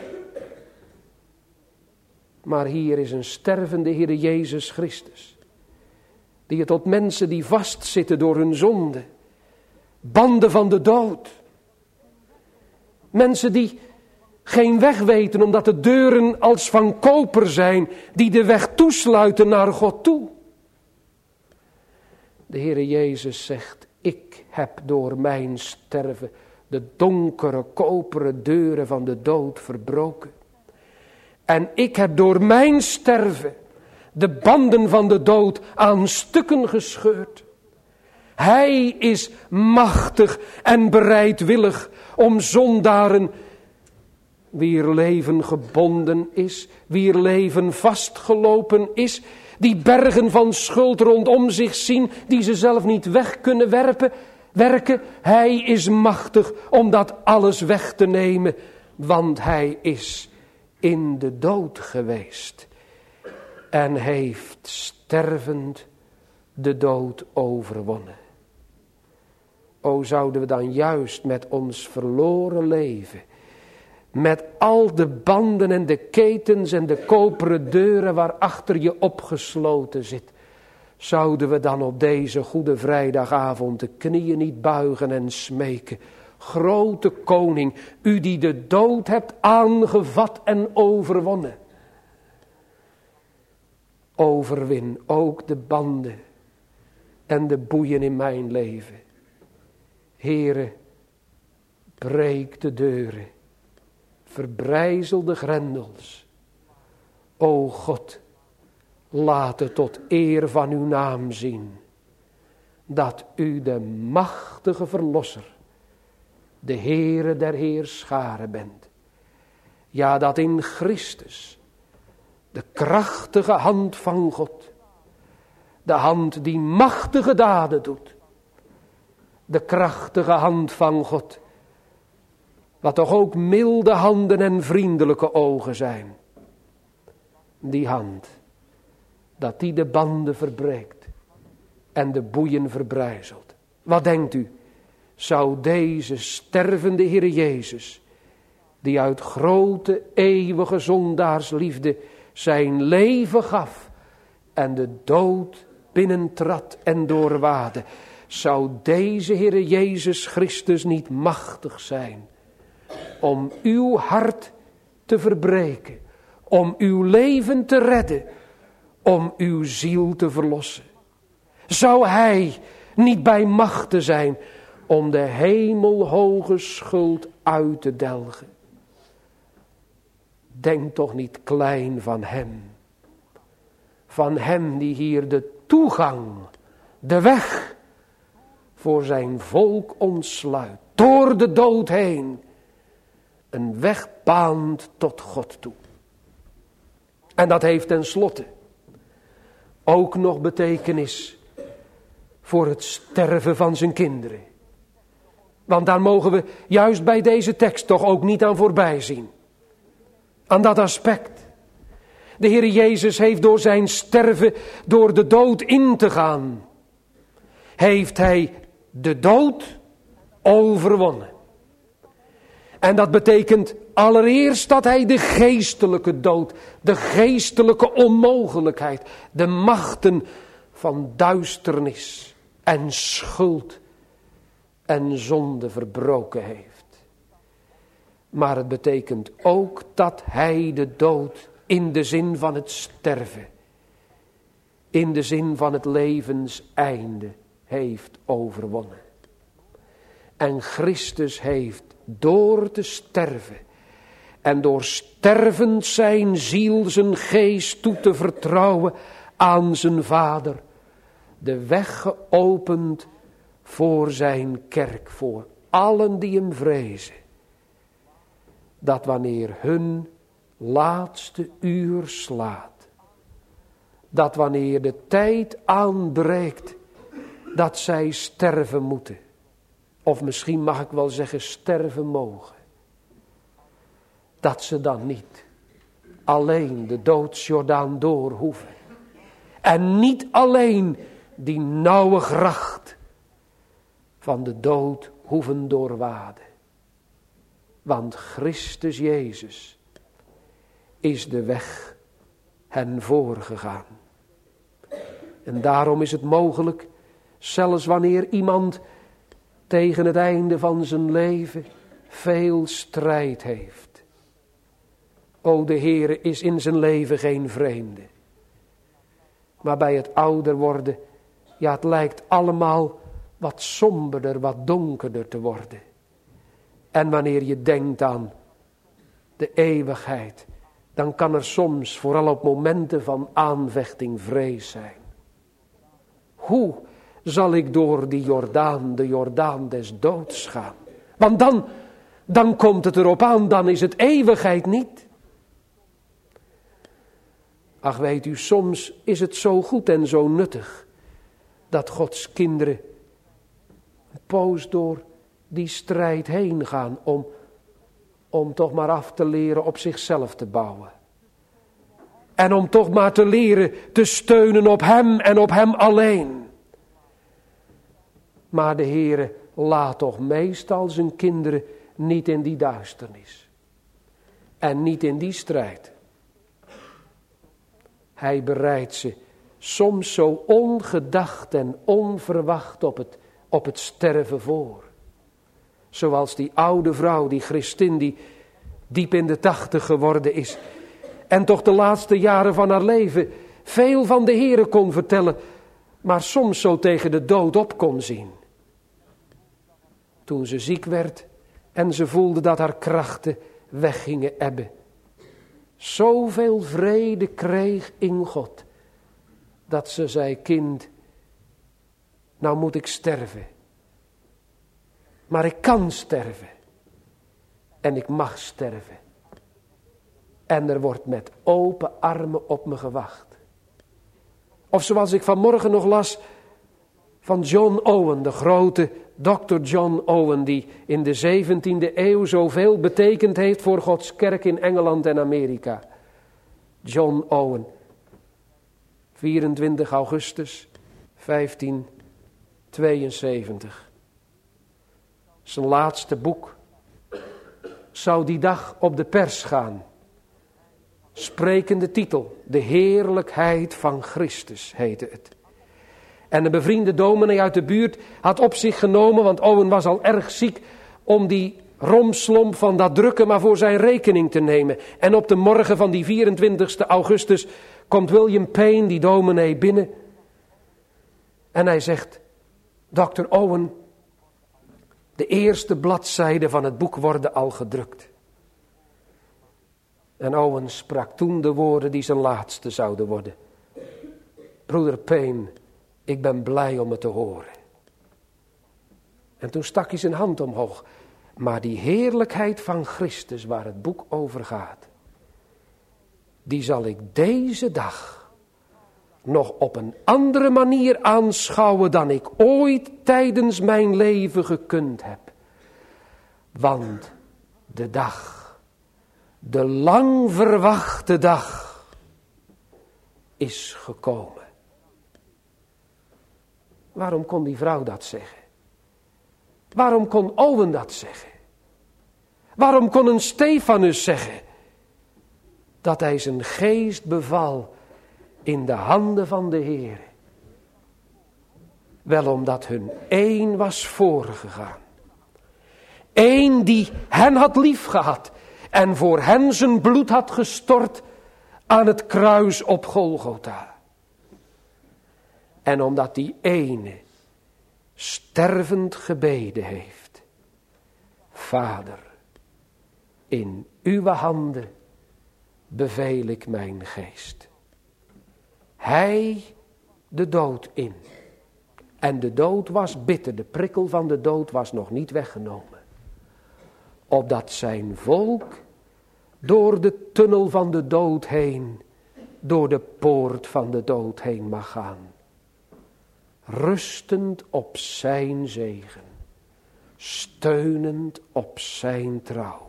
Maar hier is een stervende Heer Jezus Christus. Die het tot mensen die vastzitten door hun zonde. Banden van de dood. Mensen die geen weg weten omdat de deuren als van koper zijn. Die de weg toesluiten naar God toe. De Heere Jezus zegt, ik heb door mijn sterven de donkere koperen deuren van de dood verbroken. En ik heb door mijn sterven de banden van de dood aan stukken gescheurd. Hij is machtig en bereidwillig om zondaren, wier leven gebonden is, wier leven vastgelopen is, die bergen van schuld rondom zich zien, die ze zelf niet weg kunnen werpen, werken. Hij is machtig om dat alles weg te nemen, want hij is in de dood geweest en heeft stervend de dood overwonnen. O, zouden we dan juist met ons verloren leven, met al de banden en de ketens en de koperen deuren waarachter je opgesloten zit, zouden we dan op deze Goede Vrijdagavond de knieën niet buigen en smeken. Grote koning, u die de dood hebt aangevat en overwonnen. Overwin ook de banden en de boeien in mijn leven. Heere, breek de deuren, verbrijzel de grendels. O God, laat het tot eer van uw naam zien, dat u de machtige verlosser, de Heere der Heerscharen bent. Ja, dat in Christus de krachtige hand van God, de hand die machtige daden doet, de krachtige hand van God, wat toch ook milde handen en vriendelijke ogen zijn. Die hand, dat die de banden verbreekt en de boeien verbrijzelt. Wat denkt u? Zou deze stervende Heer Jezus, die uit grote eeuwige zondaarsliefde zijn leven gaf en de dood binnentrad en doorwaadde, zou deze Heer Jezus Christus niet machtig zijn om uw hart te verbreken, om uw leven te redden, om uw ziel te verlossen? Zou hij niet bij machte zijn om de hemelhoge schuld uit te delgen? Denk toch niet klein van hem. Van hem die hier de toegang, de weg voor zijn volk ontsluit. Door de dood heen. Een weg baant tot God toe. En dat heeft tenslotte ook nog betekenis voor het sterven van zijn kinderen. Want daar mogen we juist bij deze tekst toch ook niet aan voorbij zien. Aan dat aspect. De Heer Jezus heeft door zijn sterven, door de dood in te gaan, heeft hij de dood overwonnen. En dat betekent allereerst dat hij de geestelijke dood, de geestelijke onmogelijkheid, de machten van duisternis en schuld en zonde verbroken heeft. Maar het betekent ook dat hij de dood in de zin van het sterven, in de zin van het levenseinde heeft overwonnen. En Christus heeft door te sterven en door stervend zijn ziel, zijn geest toe te vertrouwen aan zijn Vader, de weg geopend voor zijn kerk, voor allen die hem vrezen. Dat wanneer hun laatste uur slaat, dat wanneer de tijd aanbreekt dat zij sterven moeten, of misschien mag ik wel zeggen sterven mogen, dat ze dan niet alleen de doodsjordaan door hoeven. En niet alleen die nauwe gracht van de dood hoeven doorwaden. Want Christus Jezus is de weg hen voorgegaan. En daarom is het mogelijk, zelfs wanneer iemand tegen het einde van zijn leven veel strijd heeft. O, de Heere is in zijn leven geen vreemde. Maar bij het ouder worden, ja, het lijkt allemaal wat somberder, wat donkerder te worden. En wanneer je denkt aan de eeuwigheid, dan kan er soms, vooral op momenten van aanvechting, vrees zijn. Hoe zal ik door die Jordaan, de Jordaan des doods gaan? Want dan, dan komt het erop aan, dan is het eeuwigheid niet. Ach, weet u, soms is het zo goed en zo nuttig dat Gods kinderen een poos door die strijd heen gaan om, om toch maar af te leren op zichzelf te bouwen. En om toch maar te leren te steunen op Hem en op Hem alleen. Maar de Heere laat toch meestal zijn kinderen niet in die duisternis. En niet in die strijd. Hij bereidt ze soms zo ongedacht en onverwacht op het, op het sterven voor. Zoals die oude vrouw, die Christin, die diep in de tachtig geworden is. En toch de laatste jaren van haar leven veel van de Heere kon vertellen. Maar soms zo tegen de dood op kon zien. Toen ze ziek werd en ze voelde dat haar krachten weggingen ebben. Zoveel vrede kreeg in God. Dat ze zei, kind, nou moet ik sterven. Maar ik kan sterven. En ik mag sterven. En er wordt met open armen op me gewacht. Of zoals ik vanmorgen nog las van John Owen, de grote dokter John Owen, die in de zeventiende eeuw zoveel betekend heeft voor Gods kerk in Engeland en Amerika. John Owen, vierentwintig augustus vijftienhonderdtweeënzeventig. Zijn laatste boek zou die dag op de pers gaan. Sprekende titel, de heerlijkheid van Christus heette het. En een bevriende dominee uit de buurt had op zich genomen, want Owen was al erg ziek, om die romslomp van dat drukken maar voor zijn rekening te nemen. En op de morgen van die vierentwintigste augustus komt William Payne, die dominee, binnen. En hij zegt, dokter Owen, de eerste bladzijden van het boek worden al gedrukt. En Owen sprak toen de woorden die zijn laatste zouden worden. Broeder Payne, ik ben blij om het te horen. En toen stak hij zijn hand omhoog. Maar die heerlijkheid van Christus waar het boek over gaat, die zal ik deze dag nog op een andere manier aanschouwen dan ik ooit tijdens mijn leven gekund heb. Want de dag, de lang verwachte dag, is gekomen. Waarom kon die vrouw dat zeggen? Waarom kon Owen dat zeggen? Waarom kon een Stefanus zeggen dat hij zijn geest beval in de handen van de Heer? Wel omdat hun één was voorgegaan. Eén die hen had liefgehad en voor hen zijn bloed had gestort aan het kruis op Golgotha. En omdat die ene stervend gebeden heeft: Vader, in uw handen beveel ik mijn geest. Hij de dood in. En de dood was bitter, de prikkel van de dood was nog niet weggenomen. Opdat zijn volk door de tunnel van de dood heen, door de poort van de dood heen mag gaan. Rustend op zijn zegen, steunend op zijn trouw.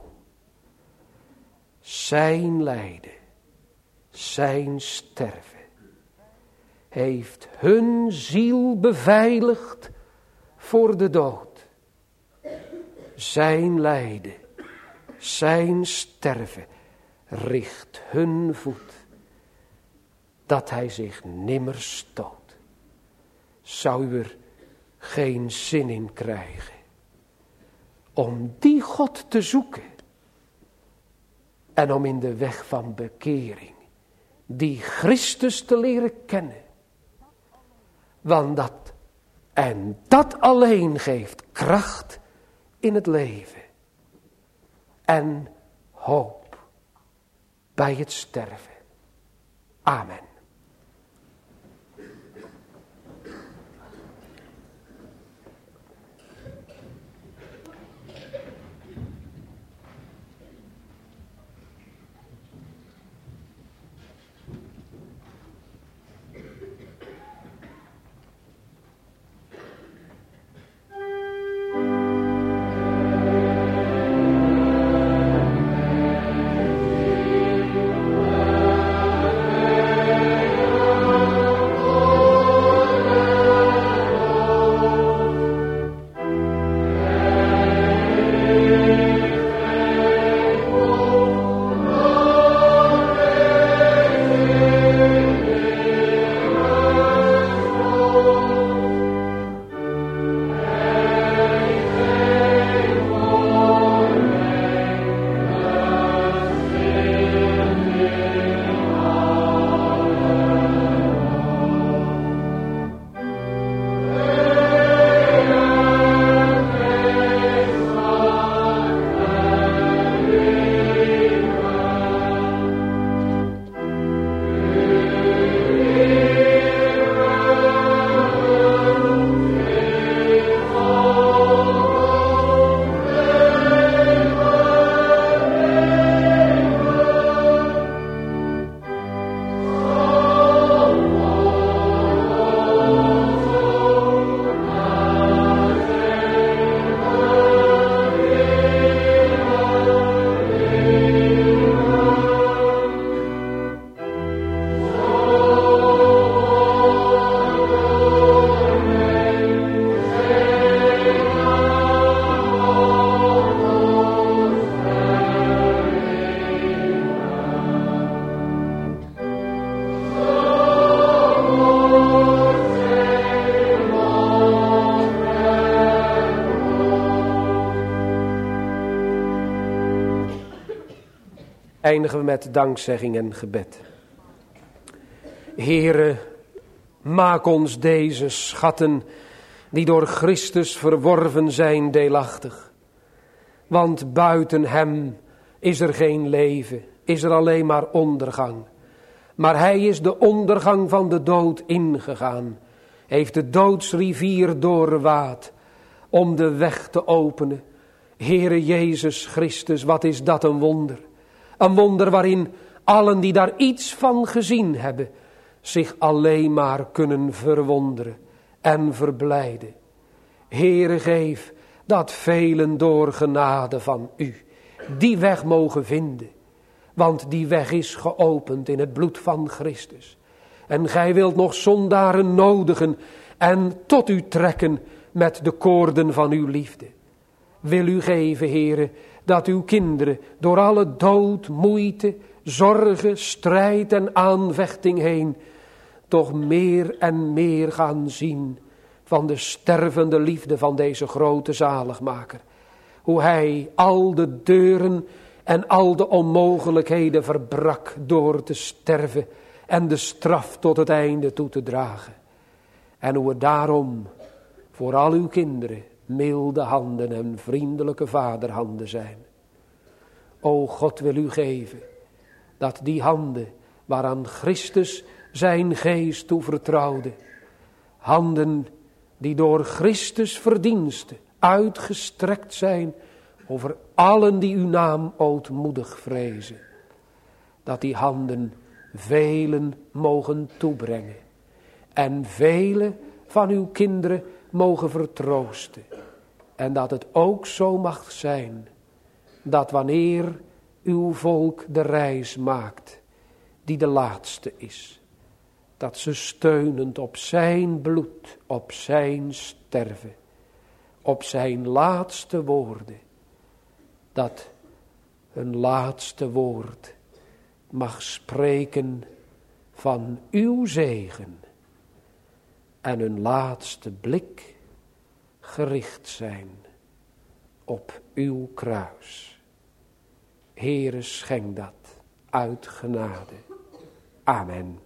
Zijn lijden, zijn sterven heeft hun ziel beveiligd voor de dood. Zijn lijden, zijn sterven richt hun voet, dat hij zich nimmer stoot. Zou u er geen zin in krijgen om die God te zoeken en om in de weg van bekering die Christus te leren kennen? Want dat en dat alleen geeft kracht in het leven en hoop bij het sterven. Amen. Eindigen we met dankzegging en gebed. Heere, maak ons deze schatten die door Christus verworven zijn deelachtig. Want buiten hem is er geen leven, is er alleen maar ondergang. Maar hij is de ondergang van de dood ingegaan, heeft de doodsrivier doorwaad om de weg te openen. Heere Jezus Christus, wat is dat een wonder. Een wonder waarin allen die daar iets van gezien hebben, zich alleen maar kunnen verwonderen en verblijden. Heere, geef dat velen door genade van u die weg mogen vinden. Want die weg is geopend in het bloed van Christus. En gij wilt nog zondaren nodigen en tot u trekken met de koorden van uw liefde. Wil u geven, Heere, dat uw kinderen door alle dood, moeite, zorgen, strijd en aanvechting heen toch meer en meer gaan zien van de stervende liefde van deze grote zaligmaker. Hoe hij al de deuren en al de onmogelijkheden verbrak door te sterven en de straf tot het einde toe te dragen. En hoe het daarom voor al uw kinderen milde handen en vriendelijke vaderhanden zijn. O God, wil u geven dat die handen waaraan Christus zijn geest toevertrouwde, handen die door Christus verdiensten uitgestrekt zijn over allen die uw naam ootmoedig vrezen, dat die handen velen mogen toebrengen en velen van uw kinderen mogen vertroosten. En dat het ook zo mag zijn dat wanneer uw volk de reis maakt, die de laatste is, dat ze steunend op zijn bloed, op zijn sterven, op zijn laatste woorden, dat hun laatste woord mag spreken van uw zegen en hun laatste blik gericht zijn op uw kruis. Heere, schenk dat uit genade. Amen.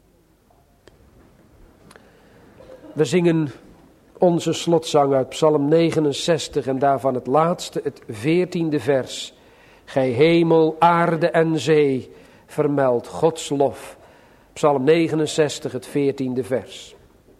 We zingen onze slotzang uit Psalm negenenzestig en daarvan het laatste, het veertiende vers. Gij hemel, aarde en zee, vermeld Gods lof. Psalm negenenzestig, het veertiende vers.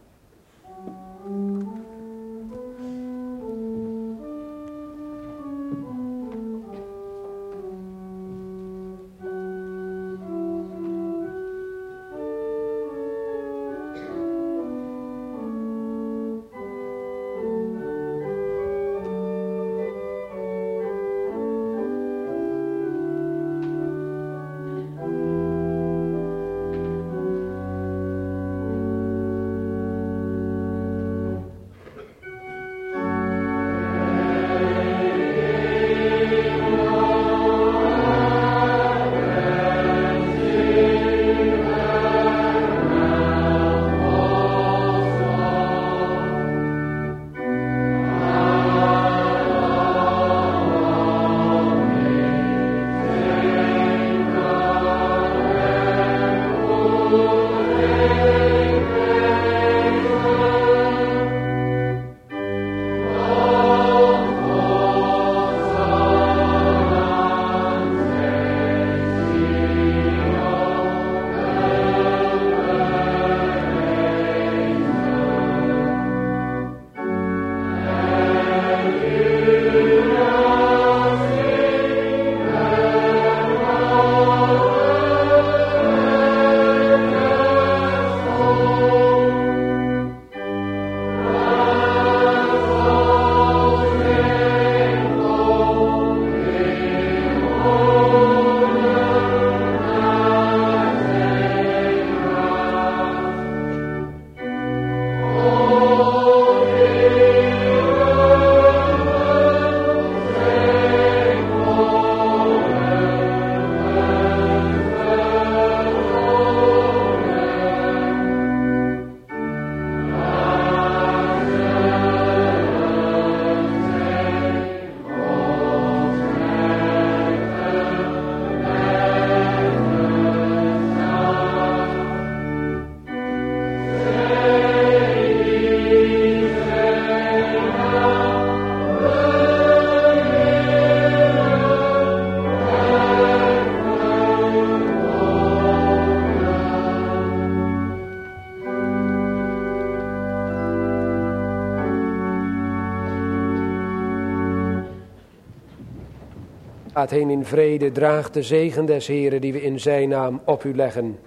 Gaat heen in vrede, draagt de zegen des Heeren die we in zijn naam op u leggen.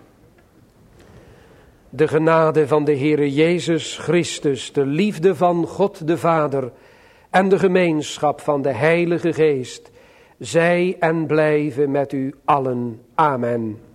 De genade van de Heere Jezus Christus, de liefde van God de Vader en de gemeenschap van de Heilige Geest, zij en blijven met u allen. Amen.